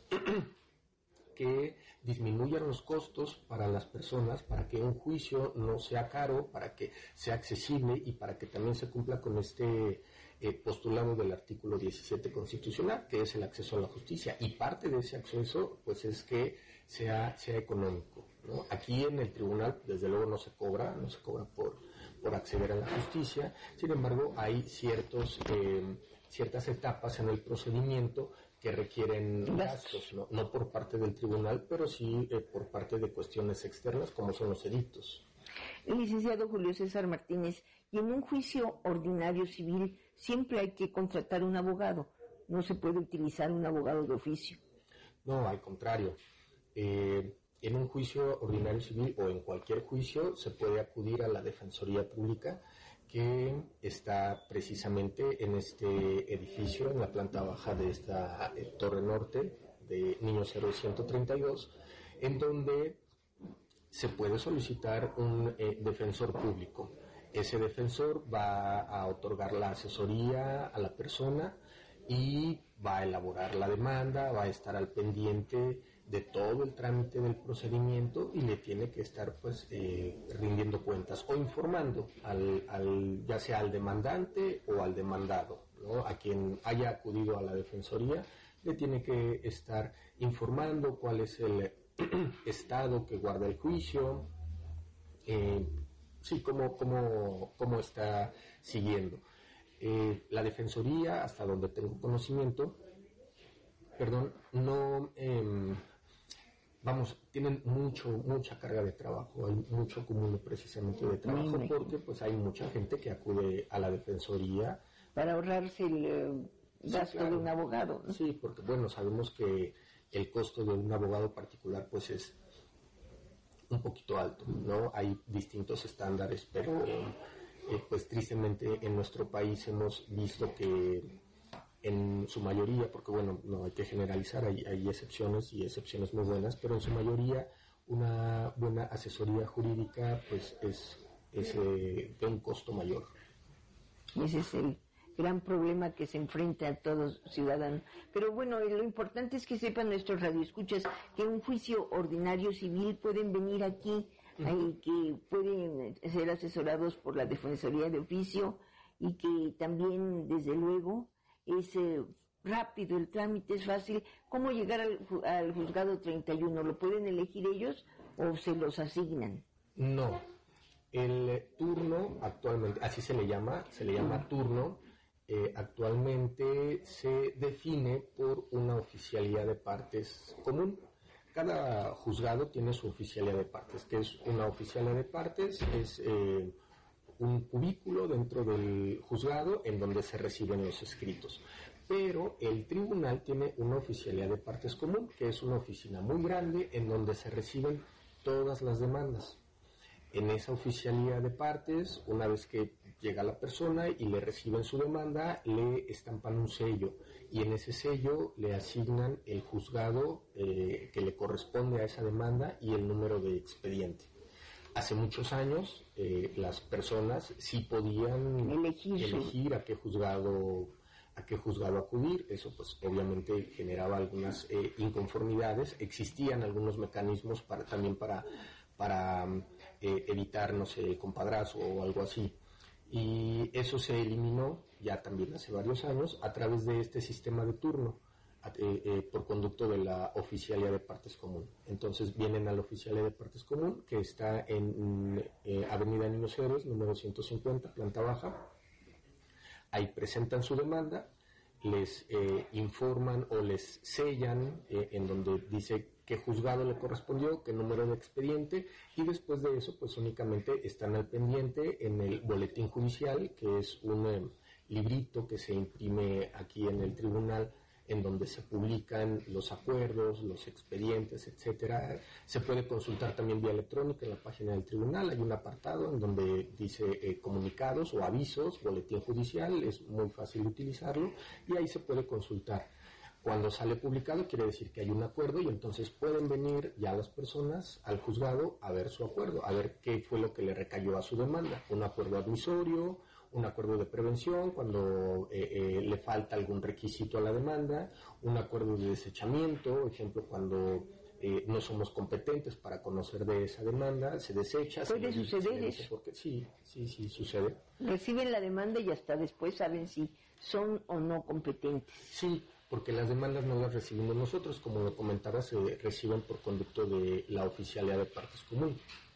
Speaker 3: que disminuyan los costos para las personas, para que un juicio no sea caro, para que sea accesible y para que también se cumpla con este eh, postulado del artículo diecisiete constitucional, que es el acceso a la justicia. Y parte de ese acceso, pues, es que sea, sea económico, ¿no? Aquí en el tribunal, desde luego, no se cobra, no se cobra por, por acceder a la justicia. Sin embargo, hay ciertos, eh, ciertas etapas en el procedimiento que requieren gastos, ¿no? No por parte del tribunal, pero sí eh, por parte de cuestiones externas, como son los edictos.
Speaker 2: El licenciado Julio César Martínez, y en un juicio ordinario civil siempre hay que contratar un abogado, no se puede utilizar un abogado de oficio.
Speaker 3: No, al contrario. Eh, en un juicio ordinario civil o en cualquier juicio se puede acudir a la Defensoría Pública, que está precisamente en este edificio, en la planta baja de esta eh, Torre Norte de Niño Héroes ciento treinta y dos, en donde se puede solicitar un eh, defensor público. Ese defensor va a otorgar la asesoría a la persona y va a elaborar la demanda, va a estar al pendiente de todo el trámite del procedimiento y le tiene que estar pues eh, rindiendo cuentas o informando al, al ya sea al demandante o al demandado, ¿no? A quien haya acudido a la defensoría le tiene que estar informando cuál es el estado que guarda el juicio, eh, sí, cómo, cómo, cómo está siguiendo. Eh, la defensoría, hasta donde tengo conocimiento, perdón, no... Eh, Vamos, tienen mucho, mucha carga de trabajo, hay mucho acumulo precisamente de trabajo porque pues hay mucha gente que acude a la defensoría.
Speaker 2: Para ahorrarse el eh, gasto sí, claro. de un abogado, ¿no?
Speaker 3: Sí, porque bueno, sabemos que el costo de un abogado particular pues es un poquito alto, ¿no? Hay distintos estándares, pero eh, eh, pues tristemente en nuestro país hemos visto que en su mayoría, porque bueno, no hay que generalizar, hay, hay excepciones y excepciones muy buenas, pero en su mayoría una buena asesoría jurídica pues es, es eh, de un costo mayor.
Speaker 2: Y ese es el gran problema que se enfrenta a todos ciudadanos. Pero bueno, lo importante es que sepan nuestros radioescuchas que en un juicio ordinario civil pueden venir aquí, uh-huh. ahí, que pueden ser asesorados por la Defensoría de Oficio y que también, desde luego, es eh, rápido, el trámite es fácil. ¿Cómo llegar al, al juzgado treinta y uno? ¿Lo pueden elegir ellos o se los asignan?
Speaker 3: No, el turno actualmente, así se le llama, se le llama turno, eh, actualmente se define por una oficialía de partes común. Cada juzgado tiene su oficialía de partes, que es una oficialía de partes, es... Eh, un cubículo dentro del juzgado en donde se reciben los escritos. pero el tribunal tiene una oficialía de partes común, que es una oficina muy grande en donde se reciben todas las demandas. En esa oficialía de partes, una vez que llega la persona y le reciben su demanda, le estampan un sello y en ese sello le asignan el juzgado eh, que le corresponde a esa demanda y el número de expediente. Hace muchos años eh, las personas sí podían
Speaker 2: elegir,
Speaker 3: elegir a qué juzgado a qué juzgado acudir. Eso pues obviamente generaba algunas eh, inconformidades. Existían algunos mecanismos para también para para eh, evitar, no sé, el compadrazo o algo así. Y eso se eliminó ya también hace varios años a través de este sistema de turno eh, eh, por conducto de la Oficialía de Partes Común. Entonces vienen a la Oficialía de Partes Común, que está en eh, Avenida Niños Héroes, número ciento cincuenta, planta baja. Ahí presentan su demanda, les eh, informan o les sellan eh, en donde dice qué juzgado le correspondió, qué número de expediente, y después de eso pues únicamente están al pendiente en el boletín judicial, que es un eh, librito que se imprime aquí en el tribunal, en donde se publican los acuerdos, los expedientes, etcétera. Se puede consultar también vía electrónica en la página del tribunal. Hay un apartado en donde dice eh, comunicados o avisos, boletín judicial, es muy fácil utilizarlo y ahí se puede consultar. Cuando sale publicado quiere decir que hay un acuerdo y entonces pueden venir ya las personas al juzgado a ver su acuerdo, a ver qué fue lo que le recayó a su demanda. Un acuerdo admisorio, un acuerdo de prevención cuando eh, eh, le falta algún requisito a la demanda, un acuerdo de desechamiento, ejemplo, cuando eh, no somos competentes para conocer de esa demanda, se desecha.
Speaker 2: ¿Puede
Speaker 3: se
Speaker 2: suceder eso?
Speaker 3: Porque, sí, sí, sí, sucede.
Speaker 2: Reciben la demanda y hasta después saben si son o no competentes.
Speaker 3: Sí, porque las demandas no las recibimos nosotros, como lo comentaba, se reciben por conducto de la Oficialía de Partes Común.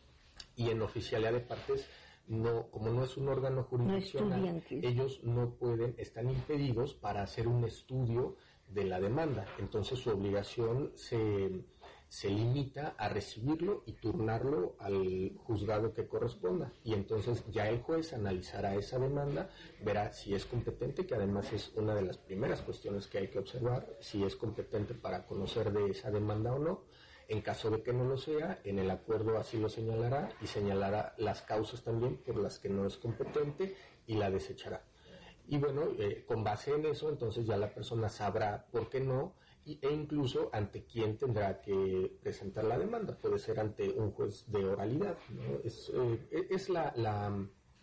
Speaker 3: Y en Oficialía de Partes, no, como no es un órgano jurisdiccional, no ellos no pueden, están impedidos para hacer un estudio de la demanda. Entonces su obligación se, se limita a recibirlo y turnarlo al juzgado que corresponda. Y entonces ya el juez analizará esa demanda, verá si es competente, que además es una de las primeras cuestiones que hay que observar, si es competente para conocer de esa demanda o no. En caso de que no lo sea, en el acuerdo así lo señalará y señalará las causas también por las que no es competente y la desechará. Y bueno, eh, con base en eso, entonces ya la persona sabrá por qué no y, e incluso ante quién tendrá que presentar la demanda. Puede ser ante un juez de oralidad, ¿no? Es, eh, es la, la,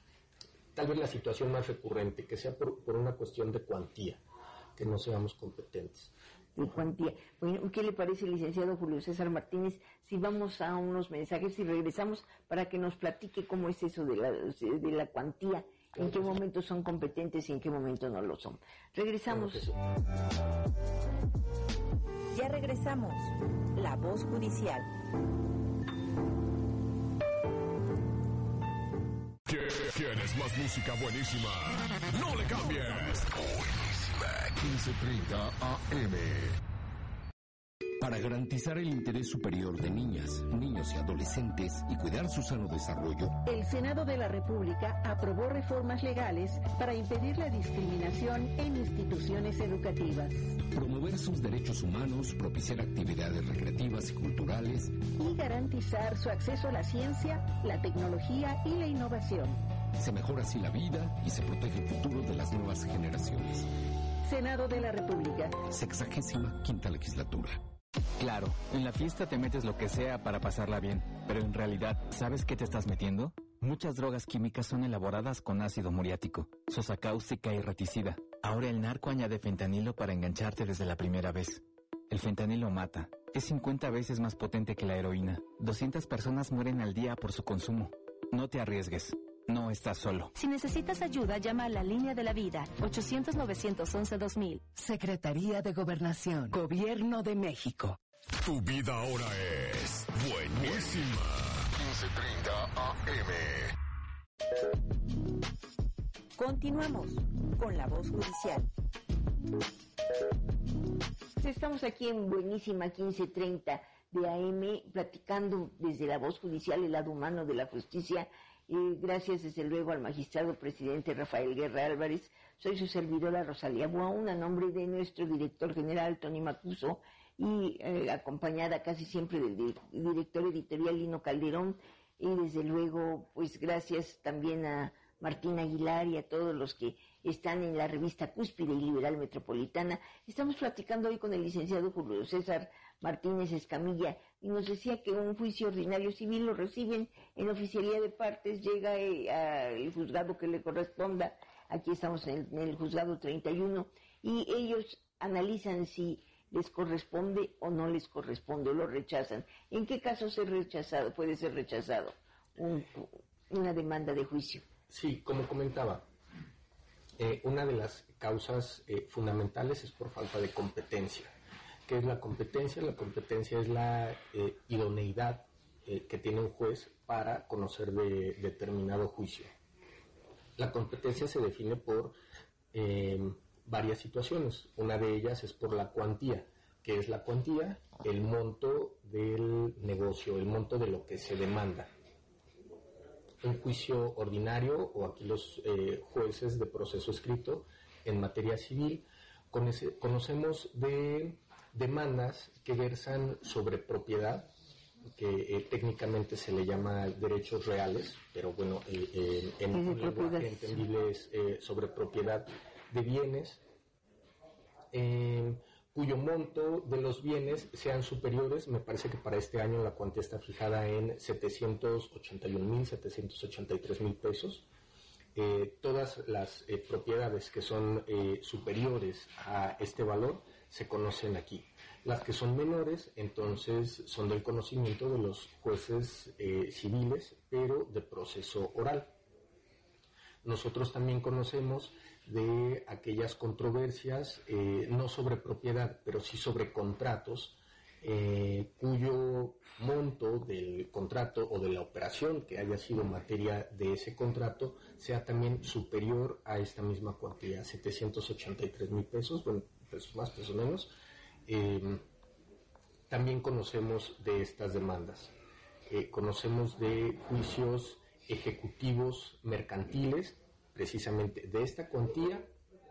Speaker 3: tal vez la situación más recurrente, que sea por, por una cuestión de cuantía, que no seamos competentes.
Speaker 2: De cuantía. Bueno, ¿qué le parece, licenciado Julio César Martínez, si vamos a unos mensajes y regresamos para que nos platique cómo es eso de la, de la cuantía, en qué momento son competentes y en qué momento no lo son? Regresamos.
Speaker 1: Ya regresamos. La Voz Judicial.
Speaker 4: ¿Quieres más música buenísima? ¡No le cambies! quince treinta A M.
Speaker 14: Para garantizar el interés superior de niñas, niños y adolescentes y cuidar su sano desarrollo,
Speaker 15: el Senado de la República aprobó reformas legales para impedir la discriminación en instituciones educativas,
Speaker 14: promover sus derechos humanos, propiciar actividades recreativas y culturales
Speaker 15: y garantizar su acceso a la ciencia, la tecnología y la innovación.
Speaker 14: Se mejora así la vida y se protege el futuro de las nuevas generaciones.
Speaker 15: Senado de la República.
Speaker 14: Sexagésima quinta legislatura.
Speaker 8: Claro, en la fiesta te metes lo que sea para pasarla bien, pero en realidad, ¿sabes qué te estás metiendo? Muchas drogas químicas son elaboradas con ácido muriático, sosa cáustica y reticida. Ahora el narco añade fentanilo para engancharte desde la primera vez. El fentanilo mata. Es cincuenta veces más potente que la heroína. doscientas personas mueren al día por su consumo. No te arriesgues. No estás solo.
Speaker 9: Si necesitas ayuda, llama a la Línea de la Vida, ochocientos, novecientos once, dos mil.
Speaker 10: Secretaría de Gobernación, Gobierno de México.
Speaker 4: Tu vida ahora es buenísima. quince treinta A M.
Speaker 1: Continuamos con La Voz Judicial.
Speaker 2: Estamos aquí en Buenísima quince treinta de A M, platicando desde La Voz Judicial, el lado humano de la justicia. Eh, gracias desde luego al magistrado presidente Rafael Guerra Álvarez. Soy su servidora Rosalía Buaún, a nombre de nuestro director general Tony Macuso y eh, acompañada casi siempre del di- director editorial Lino Calderón, y desde luego pues gracias también a Martín Aguilar y a todos los que están en la revista Cúspide y Liberal Metropolitana. Estamos platicando hoy con el licenciado Julio César Martínez Escamilla, y nos decía que un juicio ordinario civil lo reciben en oficialía de partes, llega eh, al juzgado que le corresponda, aquí estamos en el, en el juzgado treinta y uno, y ellos analizan si les corresponde o no les corresponde, o lo rechazan. ¿En qué caso ser rechazado, puede ser rechazado un, una demanda de juicio?
Speaker 3: Sí, como comentaba, eh, una de las causas eh, fundamentales es por falta de competencia. ¿Qué es la competencia? La competencia es la eh, idoneidad eh, que tiene un juez para conocer de determinado juicio. La competencia se define por eh, varias situaciones. Una de ellas es por la cuantía. ¿Qué es la cuantía? El monto del negocio, el monto de lo que se demanda. Un juicio ordinario, o aquí los eh, jueces de proceso escrito en materia civil, conoce, conocemos de demandas que versan sobre propiedad, que eh, técnicamente se le llama derechos reales, pero bueno, eh, eh, en un lenguaje entendible es eh, sobre propiedad de bienes, eh, cuyo monto de los bienes sean superiores. Me parece que para este año la cuantía está fijada en setecientos ochenta y un mil, setecientos ochenta y tres mil pesos. Eh, todas las eh, propiedades que son eh, superiores a este valor se conocen aquí. Las que son menores, entonces, son del conocimiento de los jueces eh, civiles, pero de proceso oral. Nosotros también conocemos de aquellas controversias, eh, no sobre propiedad, pero sí sobre contratos, eh, cuyo monto del contrato o de la operación que haya sido materia de ese contrato sea también superior a esta misma cuantía, setecientos ochenta y tres mil pesos, bueno, pesos más, pesos menos. Eh, también conocemos de estas demandas. Eh, conocemos de juicios ejecutivos mercantiles, precisamente de esta cuantía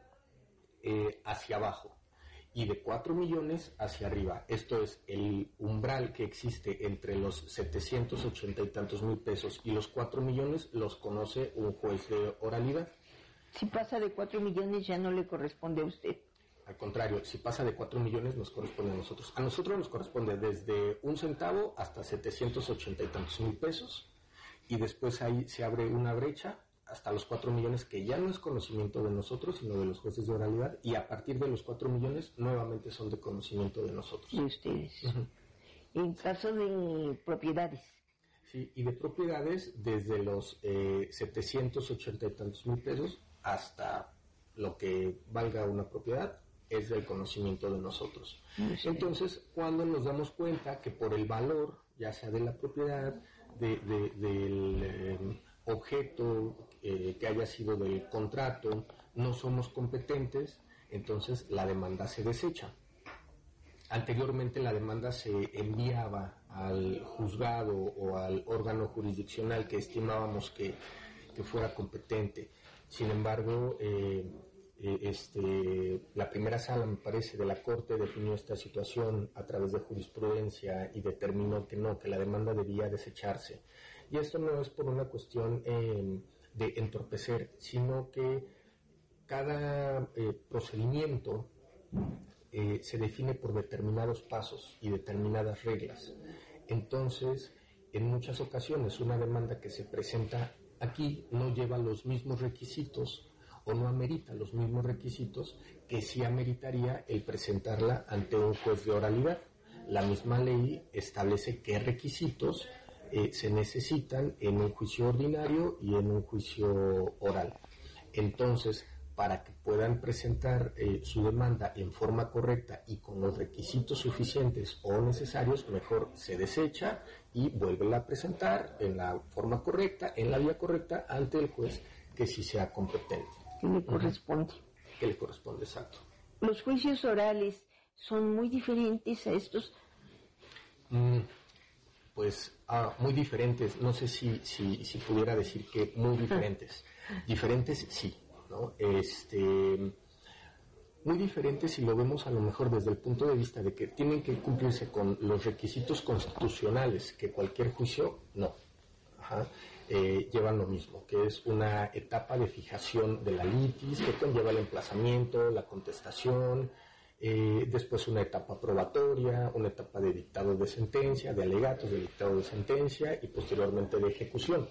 Speaker 3: eh, hacia abajo, y de cuatro millones hacia arriba. Esto es el umbral que existe entre los setecientos ochenta y tantos mil pesos y los cuatro millones, los conoce un juez de oralidad.
Speaker 2: Si pasa de cuatro millones ya no le corresponde a usted.
Speaker 3: Al contrario, si pasa de cuatro millones nos corresponde a nosotros. A nosotros nos corresponde desde un centavo hasta setecientos ochenta y tantos mil pesos, y después ahí se abre una brecha hasta los cuatro millones, que ya no es conocimiento de nosotros, sino de los jueces de oralidad, y a partir de los cuatro millones nuevamente son de conocimiento de nosotros.
Speaker 2: De ustedes. Uh-huh. En caso de propiedades.
Speaker 3: Sí, y de propiedades desde los eh, setecientos ochenta y tantos mil pesos hasta lo que valga una propiedad es del conocimiento de nosotros. Sí. Entonces, cuando nos damos cuenta que por el valor, ya sea de la propiedad, de, de, del eh, objeto eh, que haya sido del contrato, no somos competentes, entonces la demanda se desecha. Anteriormente la demanda se enviaba al juzgado o al órgano jurisdiccional que estimábamos que, que fuera competente. Sin embargo, eh, eh, este, la primera sala, me parece, de la Corte definió esta situación a través de jurisprudencia y determinó que no, que la demanda debía desecharse. Y esto no es por una cuestión eh, de entorpecer, sino que cada eh, procedimiento eh, se define por determinados pasos y determinadas reglas. Entonces, en muchas ocasiones, una demanda que se presenta aquí no lleva los mismos requisitos o no amerita los mismos requisitos que sí ameritaría el presentarla ante un juez de oralidad. La misma ley establece qué requisitos eh, se necesitan en un juicio ordinario y en un juicio oral. Entonces, para que puedan presentar eh, su demanda en forma correcta y con los requisitos suficientes o necesarios, mejor se desecha y vuelve a presentar en la forma correcta, en la vía correcta, ante el juez que sí sea competente.
Speaker 2: ¿Qué le corresponde?
Speaker 3: Que le corresponde, exacto.
Speaker 2: ¿Los juicios orales son muy diferentes a estos?
Speaker 3: Mm, pues ah, muy diferentes, no sé si, si, si pudiera decir que muy diferentes. Diferentes sí, ¿no? Este, muy diferentes si lo vemos a lo mejor desde el punto de vista de que tienen que cumplirse con los requisitos constitucionales, que cualquier juicio no. Ajá. Eh, llevan lo mismo, que es una etapa de fijación de la litis, que conlleva el emplazamiento, la contestación, eh, después una etapa probatoria, una etapa de dictado de sentencia, de alegatos, de dictado de sentencia y posteriormente de ejecución.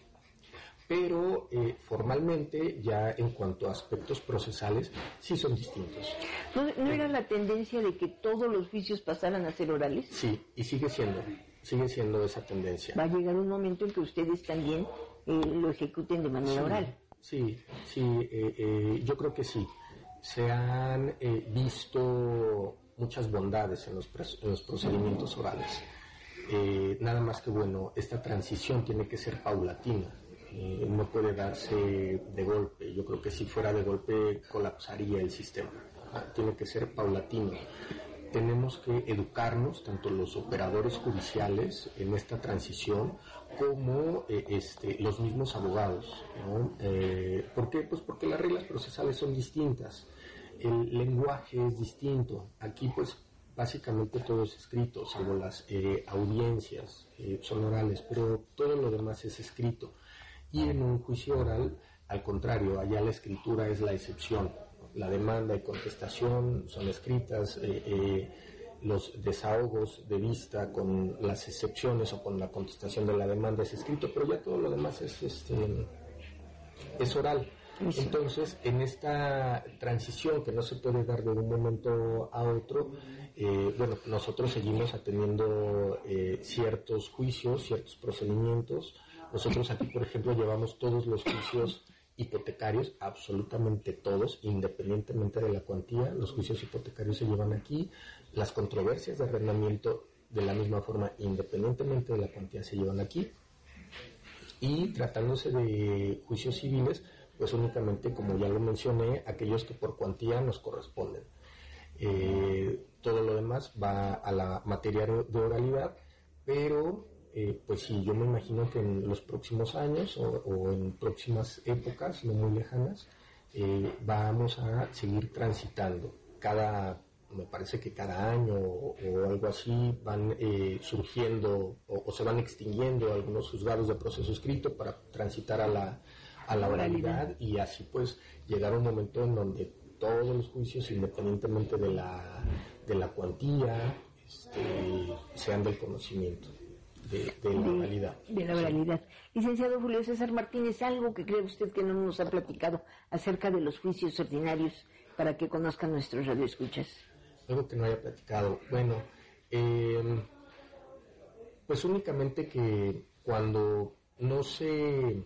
Speaker 3: Pero eh, formalmente, ya en cuanto a aspectos procesales, sí son distintos.
Speaker 2: ¿No, no era la tendencia de que todos los juicios pasaran a ser orales?
Speaker 3: Sí, y sigue siendo, sigue siendo esa tendencia.
Speaker 2: Va a llegar un momento en que ustedes también eh, lo ejecuten de manera
Speaker 3: sí,
Speaker 2: oral.
Speaker 3: Sí, sí, eh, eh, yo creo que sí. Se han eh, visto muchas bondades en los, en los procedimientos orales. Eh, nada más que, bueno, esta transición tiene que ser paulatina. Eh, no puede darse de golpe. Yo creo que si fuera de golpe colapsaría el sistema. Ah, tiene que ser paulatino. Tenemos que educarnos, tanto los operadores judiciales en esta transición, como eh, este, los mismos abogados, ¿no? Eh, ¿Por qué? Pues porque las reglas procesales son distintas. El lenguaje es distinto. Aquí, pues, básicamente todo es escrito, salvo las eh, audiencias eh, son orales, pero todo lo demás es escrito. Y en un juicio oral, al contrario, allá la escritura es la excepción. La demanda y contestación son escritas, eh, eh, los desahogos de vista con las excepciones o con la contestación de la demanda es escrito, pero ya todo lo demás es, este, es oral. Entonces, en esta transición que no se puede dar de un momento a otro, eh, bueno, nosotros seguimos atendiendo eh, ciertos juicios, ciertos procedimientos. Nosotros aquí, por ejemplo, llevamos todos los juicios hipotecarios, absolutamente todos, independientemente de la cuantía. Los juicios hipotecarios se llevan aquí. Las controversias de arrendamiento, de la misma forma, independientemente de la cuantía, se llevan aquí. Y tratándose de juicios civiles, pues únicamente, como ya lo mencioné, aquellos que por cuantía nos corresponden. Eh, todo lo demás va a la materia de oralidad, pero eh, pues sí, yo me imagino que en los próximos años o, o en próximas épocas, no muy lejanas, eh, vamos a seguir transitando. Cada, me parece que cada año o, o algo así van eh, surgiendo o, o se van extinguiendo algunos juzgados de proceso escrito para transitar a la a la oralidad y así pues llegar a un momento en donde todos los juicios, independientemente de la, de la cuantía, este, sean del conocimiento, de, de la
Speaker 2: de,
Speaker 3: oralidad.
Speaker 2: De la oralidad. Sí. Licenciado Julio César Martínez, ¿algo que cree usted que no nos ha platicado acerca de los juicios ordinarios para que conozcan nuestros radioescuchas?
Speaker 3: Algo que no haya platicado. Bueno, eh, pues únicamente que cuando no se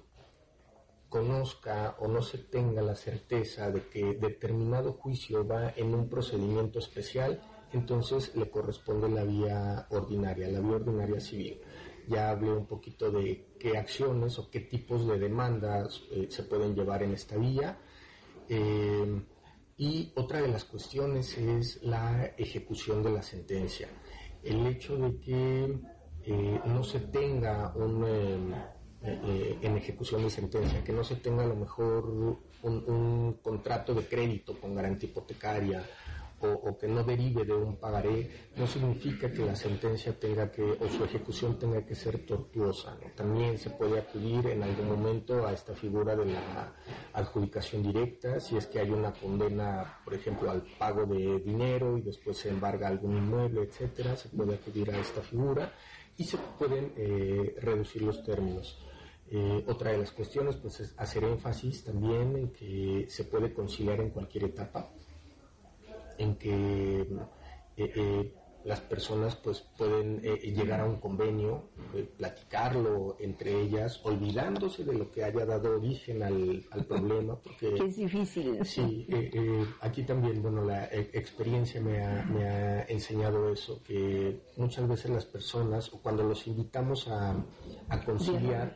Speaker 3: conozca o no se tenga la certeza de que determinado juicio va en un procedimiento especial, entonces le corresponde la vía ordinaria, la vía ordinaria civil. Ya hablé un poquito de qué acciones o qué tipos de demandas eh, se pueden llevar en esta vía. Eh, y otra de las cuestiones es la ejecución de la sentencia. El hecho de que eh, no se tenga un... Eh, Eh, en ejecución de sentencia, que no se tenga a lo mejor un, un contrato de crédito con garantía hipotecaria o, o que no derive de un pagaré, no significa que la sentencia tenga que, o su ejecución tenga que ser tortuosa, ¿no? También se puede acudir en algún momento a esta figura de la adjudicación directa, si es que hay una condena, por ejemplo, al pago de dinero y después se embarga algún inmueble, etcétera, se puede acudir a esta figura y se pueden eh, reducir los términos. Eh, otra de las cuestiones pues es hacer énfasis también en que se puede conciliar en cualquier etapa, en que eh, eh, las personas pues pueden eh, llegar a un convenio, eh, platicarlo entre ellas, olvidándose de lo que haya dado origen al, al problema, porque
Speaker 2: que es difícil.
Speaker 3: Sí, eh, eh, aquí también, bueno, la eh, experiencia me ha, me ha enseñado eso, que muchas veces las personas, o cuando los invitamos a, a conciliar,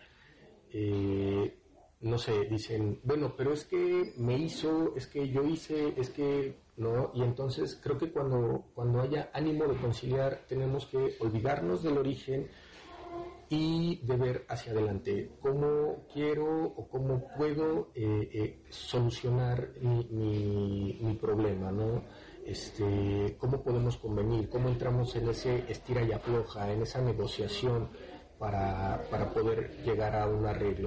Speaker 3: eh, no sé, dicen, bueno, pero es que me hizo, es que yo hice, es que no, y entonces creo que cuando, cuando haya ánimo de conciliar tenemos que olvidarnos del origen y de ver hacia adelante cómo quiero o cómo puedo eh, eh, solucionar mi, mi, mi problema, ¿no? Este, cómo podemos convenir, cómo entramos en ese estira y afloja, en esa negociación para, para poder llegar a un arreglo.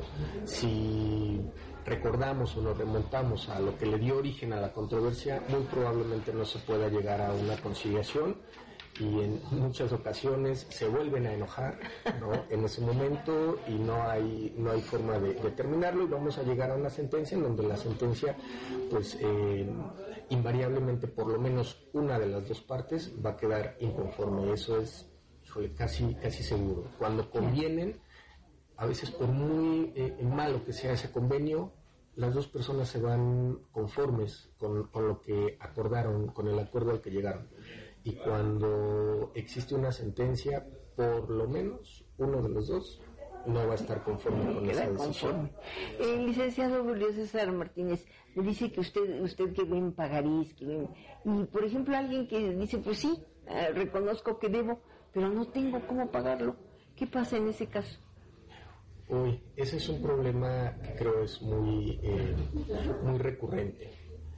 Speaker 3: Si recordamos o nos remontamos a lo que le dio origen a la controversia, muy probablemente no se pueda llegar a una conciliación y en muchas ocasiones se vuelven a enojar, ¿no? En ese momento y no hay no hay forma de, de terminarlo y vamos a llegar a una sentencia en donde la sentencia pues eh, invariablemente por lo menos una de las dos partes va a quedar inconforme. Eso es, híjole, casi casi seguro. Cuando convienen, a veces por muy eh, malo que sea ese convenio, las dos personas se van conformes con, con lo que acordaron, con el acuerdo al que llegaron. Y cuando existe una sentencia, por lo menos uno de los dos no va a estar conforme con esa decisión.
Speaker 2: Eh, licenciado Julio César Martínez, me dice que usted usted que ve en Pagarís, que ve, y por ejemplo alguien que dice, pues sí, eh, reconozco que debo, pero no tengo cómo pagarlo. ¿Qué pasa en ese caso?
Speaker 3: Uy, ese es un problema que creo es muy, eh, muy recurrente.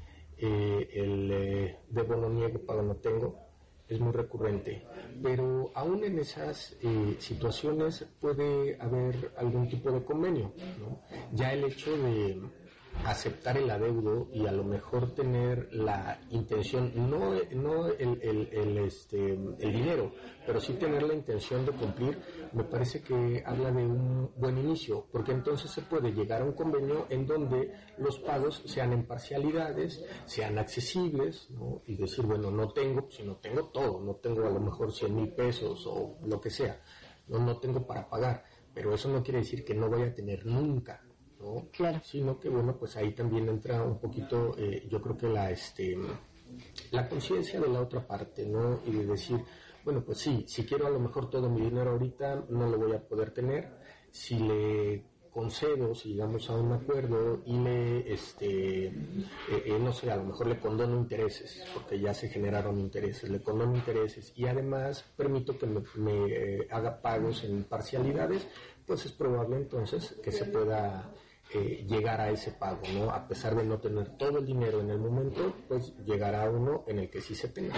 Speaker 3: Eh, el eh, debo no niego, pago no tengo, es muy recurrente, pero aún en esas eh, situaciones puede haber algún tipo de convenio, ¿no? Ya el hecho de aceptar el adeudo y a lo mejor tener la intención, no, no el, el, el, este, el dinero, pero sí tener la intención de cumplir, me parece que habla de un buen inicio, porque entonces se puede llegar a un convenio en donde los pagos sean en parcialidades, sean accesibles, ¿no? Y decir, bueno, no tengo, si no tengo todo, no tengo a lo mejor cien mil pesos o lo que sea, no, no tengo para pagar, pero eso no quiere decir que no vaya a tener nunca, ¿no?
Speaker 2: Claro.
Speaker 3: Sino que bueno, pues ahí también entra un poquito, eh, yo creo que la este la conciencia de la otra parte, ¿no? Y de decir, bueno, pues sí, si quiero a lo mejor todo mi dinero ahorita, no lo voy a poder tener. Si le concedo, si llegamos a un acuerdo y le, este, eh, eh, no sé, a lo mejor le condono intereses, porque ya se generaron intereses, le condono intereses y además permito que me, me eh, haga pagos en parcialidades, pues es probable entonces que se pueda eh, llegar a ese pago, ¿no? A pesar de no tener todo el dinero en el momento, pues llegará uno en el que sí se tenga.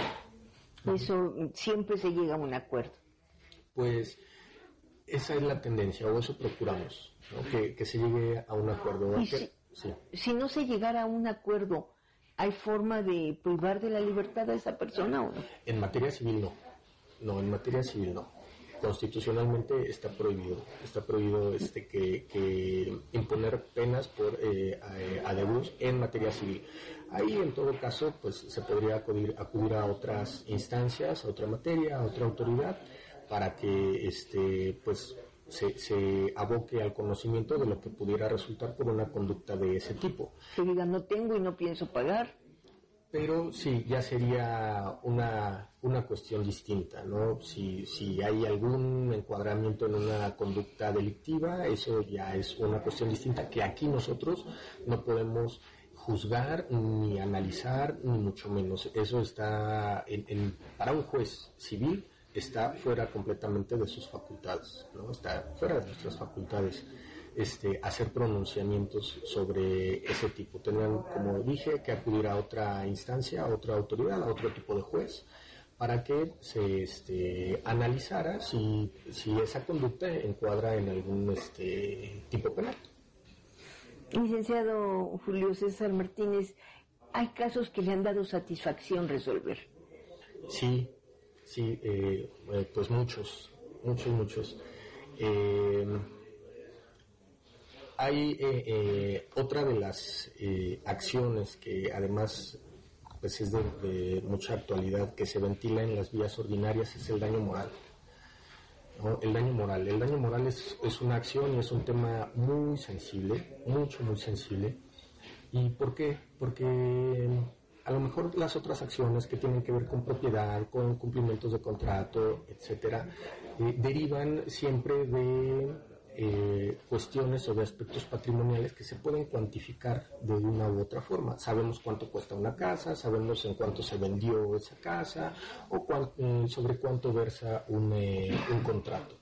Speaker 2: Eso siempre se llega a un acuerdo.
Speaker 3: Pues esa es la tendencia, o eso procuramos, ¿no? que, que se llegue a un acuerdo.
Speaker 2: Y si,
Speaker 3: sí.
Speaker 2: si no se llegara a un acuerdo, ¿hay forma de privar de la libertad a esa persona o no?
Speaker 3: En materia civil no, no, en materia civil no. Constitucionalmente está prohibido, está prohibido este que, que imponer penas por eh, adeudos en materia civil. Ahí en todo caso pues se podría acudir, acudir a otras instancias, a otra materia, a otra autoridad, para que este pues se, se aboque al conocimiento de lo que pudiera resultar por una conducta de ese tipo.
Speaker 2: Que digan, no tengo y no pienso pagar.
Speaker 3: Pero sí, ya sería una, una cuestión distinta, ¿no? Si, si hay algún encuadramiento en una conducta delictiva, eso ya es una cuestión distinta que aquí nosotros no podemos juzgar ni analizar, ni mucho menos. Eso está, en, en, para un juez civil, está fuera completamente de sus facultades, ¿no? Está fuera de nuestras facultades. Este, hacer pronunciamientos sobre ese tipo. Tenían, como dije, que acudir a otra instancia, a otra autoridad, a otro tipo de juez, para que se este, analizara si, si esa conducta encuadra en algún este, tipo penal.
Speaker 2: Licenciado Julio César Martínez, ¿hay casos que le han dado satisfacción resolver?
Speaker 3: Sí, sí, eh, eh, pues muchos, muchos, muchos. Eh, Hay eh, eh, otra de las eh, acciones que además pues es de, de mucha actualidad que se ventila en las vías ordinarias es el daño moral, ¿no? El daño moral. El daño moral es, es una acción y es un tema muy sensible, mucho, muy sensible. ¿Y por qué? Porque a lo mejor las otras acciones que tienen que ver con propiedad, con cumplimientos de contrato, etcétera, eh, derivan siempre de Eh, cuestiones o de aspectos patrimoniales que se pueden cuantificar de una u otra forma. Sabemos cuánto cuesta una casa, sabemos en cuánto se vendió esa casa o cuánto, eh, sobre cuánto versa un, eh, un contrato.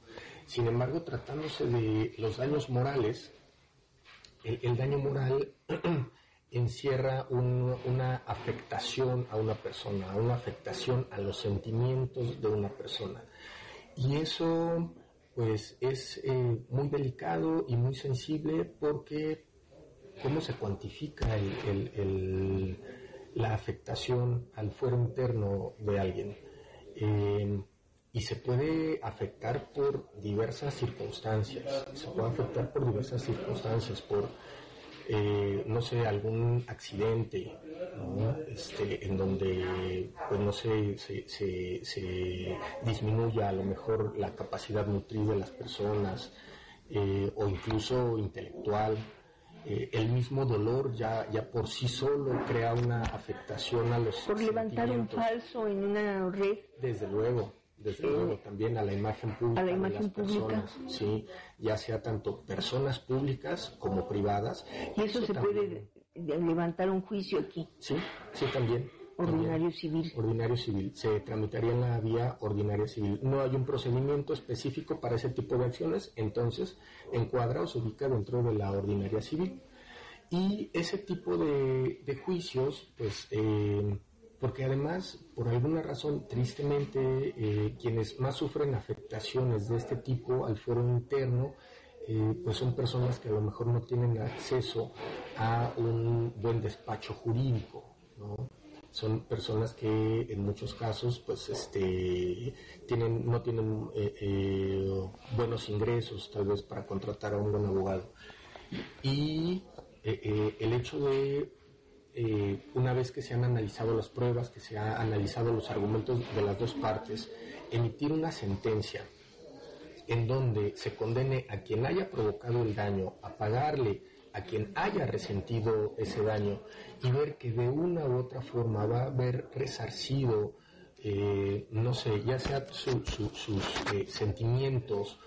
Speaker 3: Sin embargo, tratándose de los daños morales, el, el daño moral encierra un, una afectación a una persona, una afectación a los sentimientos de una persona. Y eso, pues, es eh, muy delicado y muy sensible porque cómo se cuantifica el, el, el, la afectación al fuero interno de alguien. Eh, y se puede afectar por diversas circunstancias, se puede afectar por diversas circunstancias, por, eh, no sé, algún accidente, ¿no? Este, en donde, pues no sé, se, se, se disminuya a lo mejor la capacidad motriz de las personas, eh, o incluso intelectual. Eh, el mismo dolor ya, ya por sí solo crea una afectación a los
Speaker 2: por levantar un falso en una red.
Speaker 3: Desde luego, desde eh, luego también a la imagen pública
Speaker 2: a la imagen
Speaker 3: de las
Speaker 2: pública.
Speaker 3: personas, sí, ya sea tanto personas públicas como privadas.
Speaker 2: Y eso, eso se también puede levantar un juicio aquí.
Speaker 3: Sí, sí también.
Speaker 2: Ordinario
Speaker 3: también,
Speaker 2: civil.
Speaker 3: Ordinario civil. Se tramitaría en la vía ordinaria civil. No hay un procedimiento específico para ese tipo de acciones, entonces encuadra o se ubica dentro de la ordinaria civil. Y ese tipo de, de juicios, pues, eh, porque además, por alguna razón, tristemente, eh, quienes más sufren afectaciones de este tipo al fuero interno, eh, pues son personas que a lo mejor no tienen acceso a un buen despacho jurídico, ¿no? Son personas que en muchos casos pues este tienen no tienen eh, eh, buenos ingresos tal vez para contratar a un buen abogado. Y eh, eh, el hecho de eh, una vez que se han analizado las pruebas, que se han analizado los argumentos de las dos partes, emitir una sentencia en donde se condene a quien haya provocado el daño a pagarle a quien haya resentido ese daño y ver que de una u otra forma va a haber resarcido, eh, no sé, ya sea su, su, sus eh, sentimientos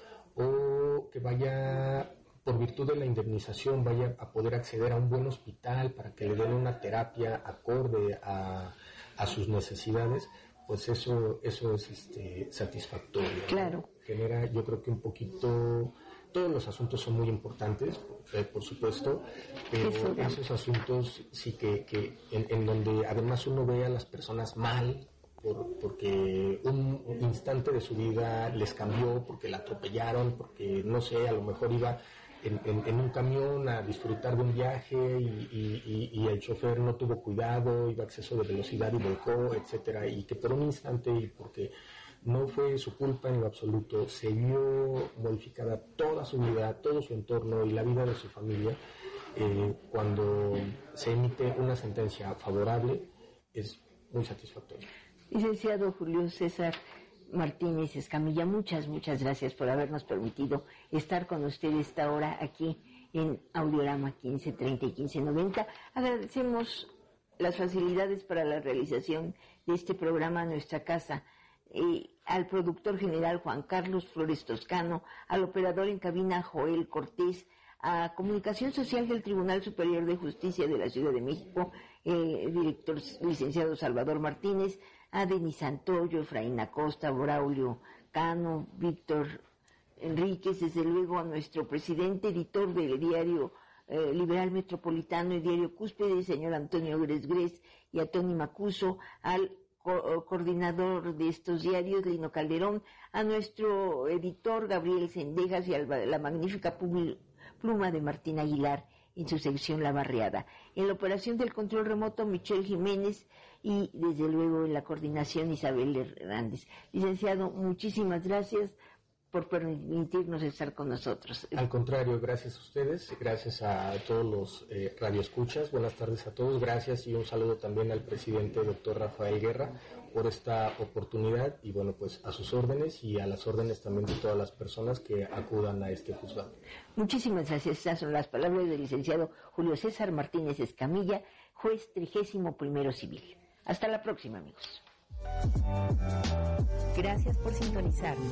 Speaker 3: o que vaya, por virtud de la indemnización, vaya a poder acceder a un buen hospital para que le den una terapia acorde a, a sus necesidades, pues eso, eso es este, satisfactorio.
Speaker 2: Claro.
Speaker 3: ¿No? Genera, yo creo que un poquito... Todos los asuntos son muy importantes, eh, por supuesto, pero esos asuntos sí que, que en, en donde además uno ve a las personas mal, por, porque un instante de su vida les cambió, porque la atropellaron, porque no sé, a lo mejor iba en, en, en un camión a disfrutar de un viaje y, y, y, y el chofer no tuvo cuidado, iba a exceso de velocidad y volcó, etcétera, y que por un instante y porque no fue su culpa en lo absoluto, se vio modificada toda su vida, todo su entorno y la vida de su familia. Eh, cuando se emite una sentencia favorable, es muy satisfactorio.
Speaker 2: Licenciado Julio César Martínez Escamilla, muchas, muchas gracias por habernos permitido estar con usted esta hora aquí en Audiorama quince treinta y quince noventa. Agradecemos las facilidades para la realización de este programa a nuestra casa, Eh, al productor general Juan Carlos Flores Toscano, al operador en cabina Joel Cortés, a Comunicación Social del Tribunal Superior de Justicia de la Ciudad de México, eh, director licenciado Salvador Martínez, a Denis Santoyo, Efraín Acosta, Braulio Cano, Víctor Enríquez, desde luego a nuestro presidente, editor del diario eh, Liberal Metropolitano y diario Cúspide, señor Antonio Gresgres, y a Tony Macuso, al Co- coordinador de estos diarios, Lino Calderón, a nuestro editor Gabriel Sendejas y a la magnífica pluma de Martín Aguilar en su sección La Barriada. En la operación del control remoto, Michelle Jiménez y desde luego en la coordinación Isabel Hernández. Licenciado, muchísimas gracias por permitirnos estar con nosotros.
Speaker 3: Al contrario, gracias a ustedes, gracias a todos los eh, radioescuchas, buenas tardes a todos, gracias y un saludo también al presidente doctor Rafael Guerra por esta oportunidad y bueno, pues a sus órdenes y a las órdenes también de todas las personas que acudan a este juzgado.
Speaker 2: Muchísimas gracias, estas son las palabras del licenciado Julio César Martínez Escamilla, juez trigésimo primero civil. Hasta la próxima, amigos.
Speaker 1: Gracias por sintonizarnos.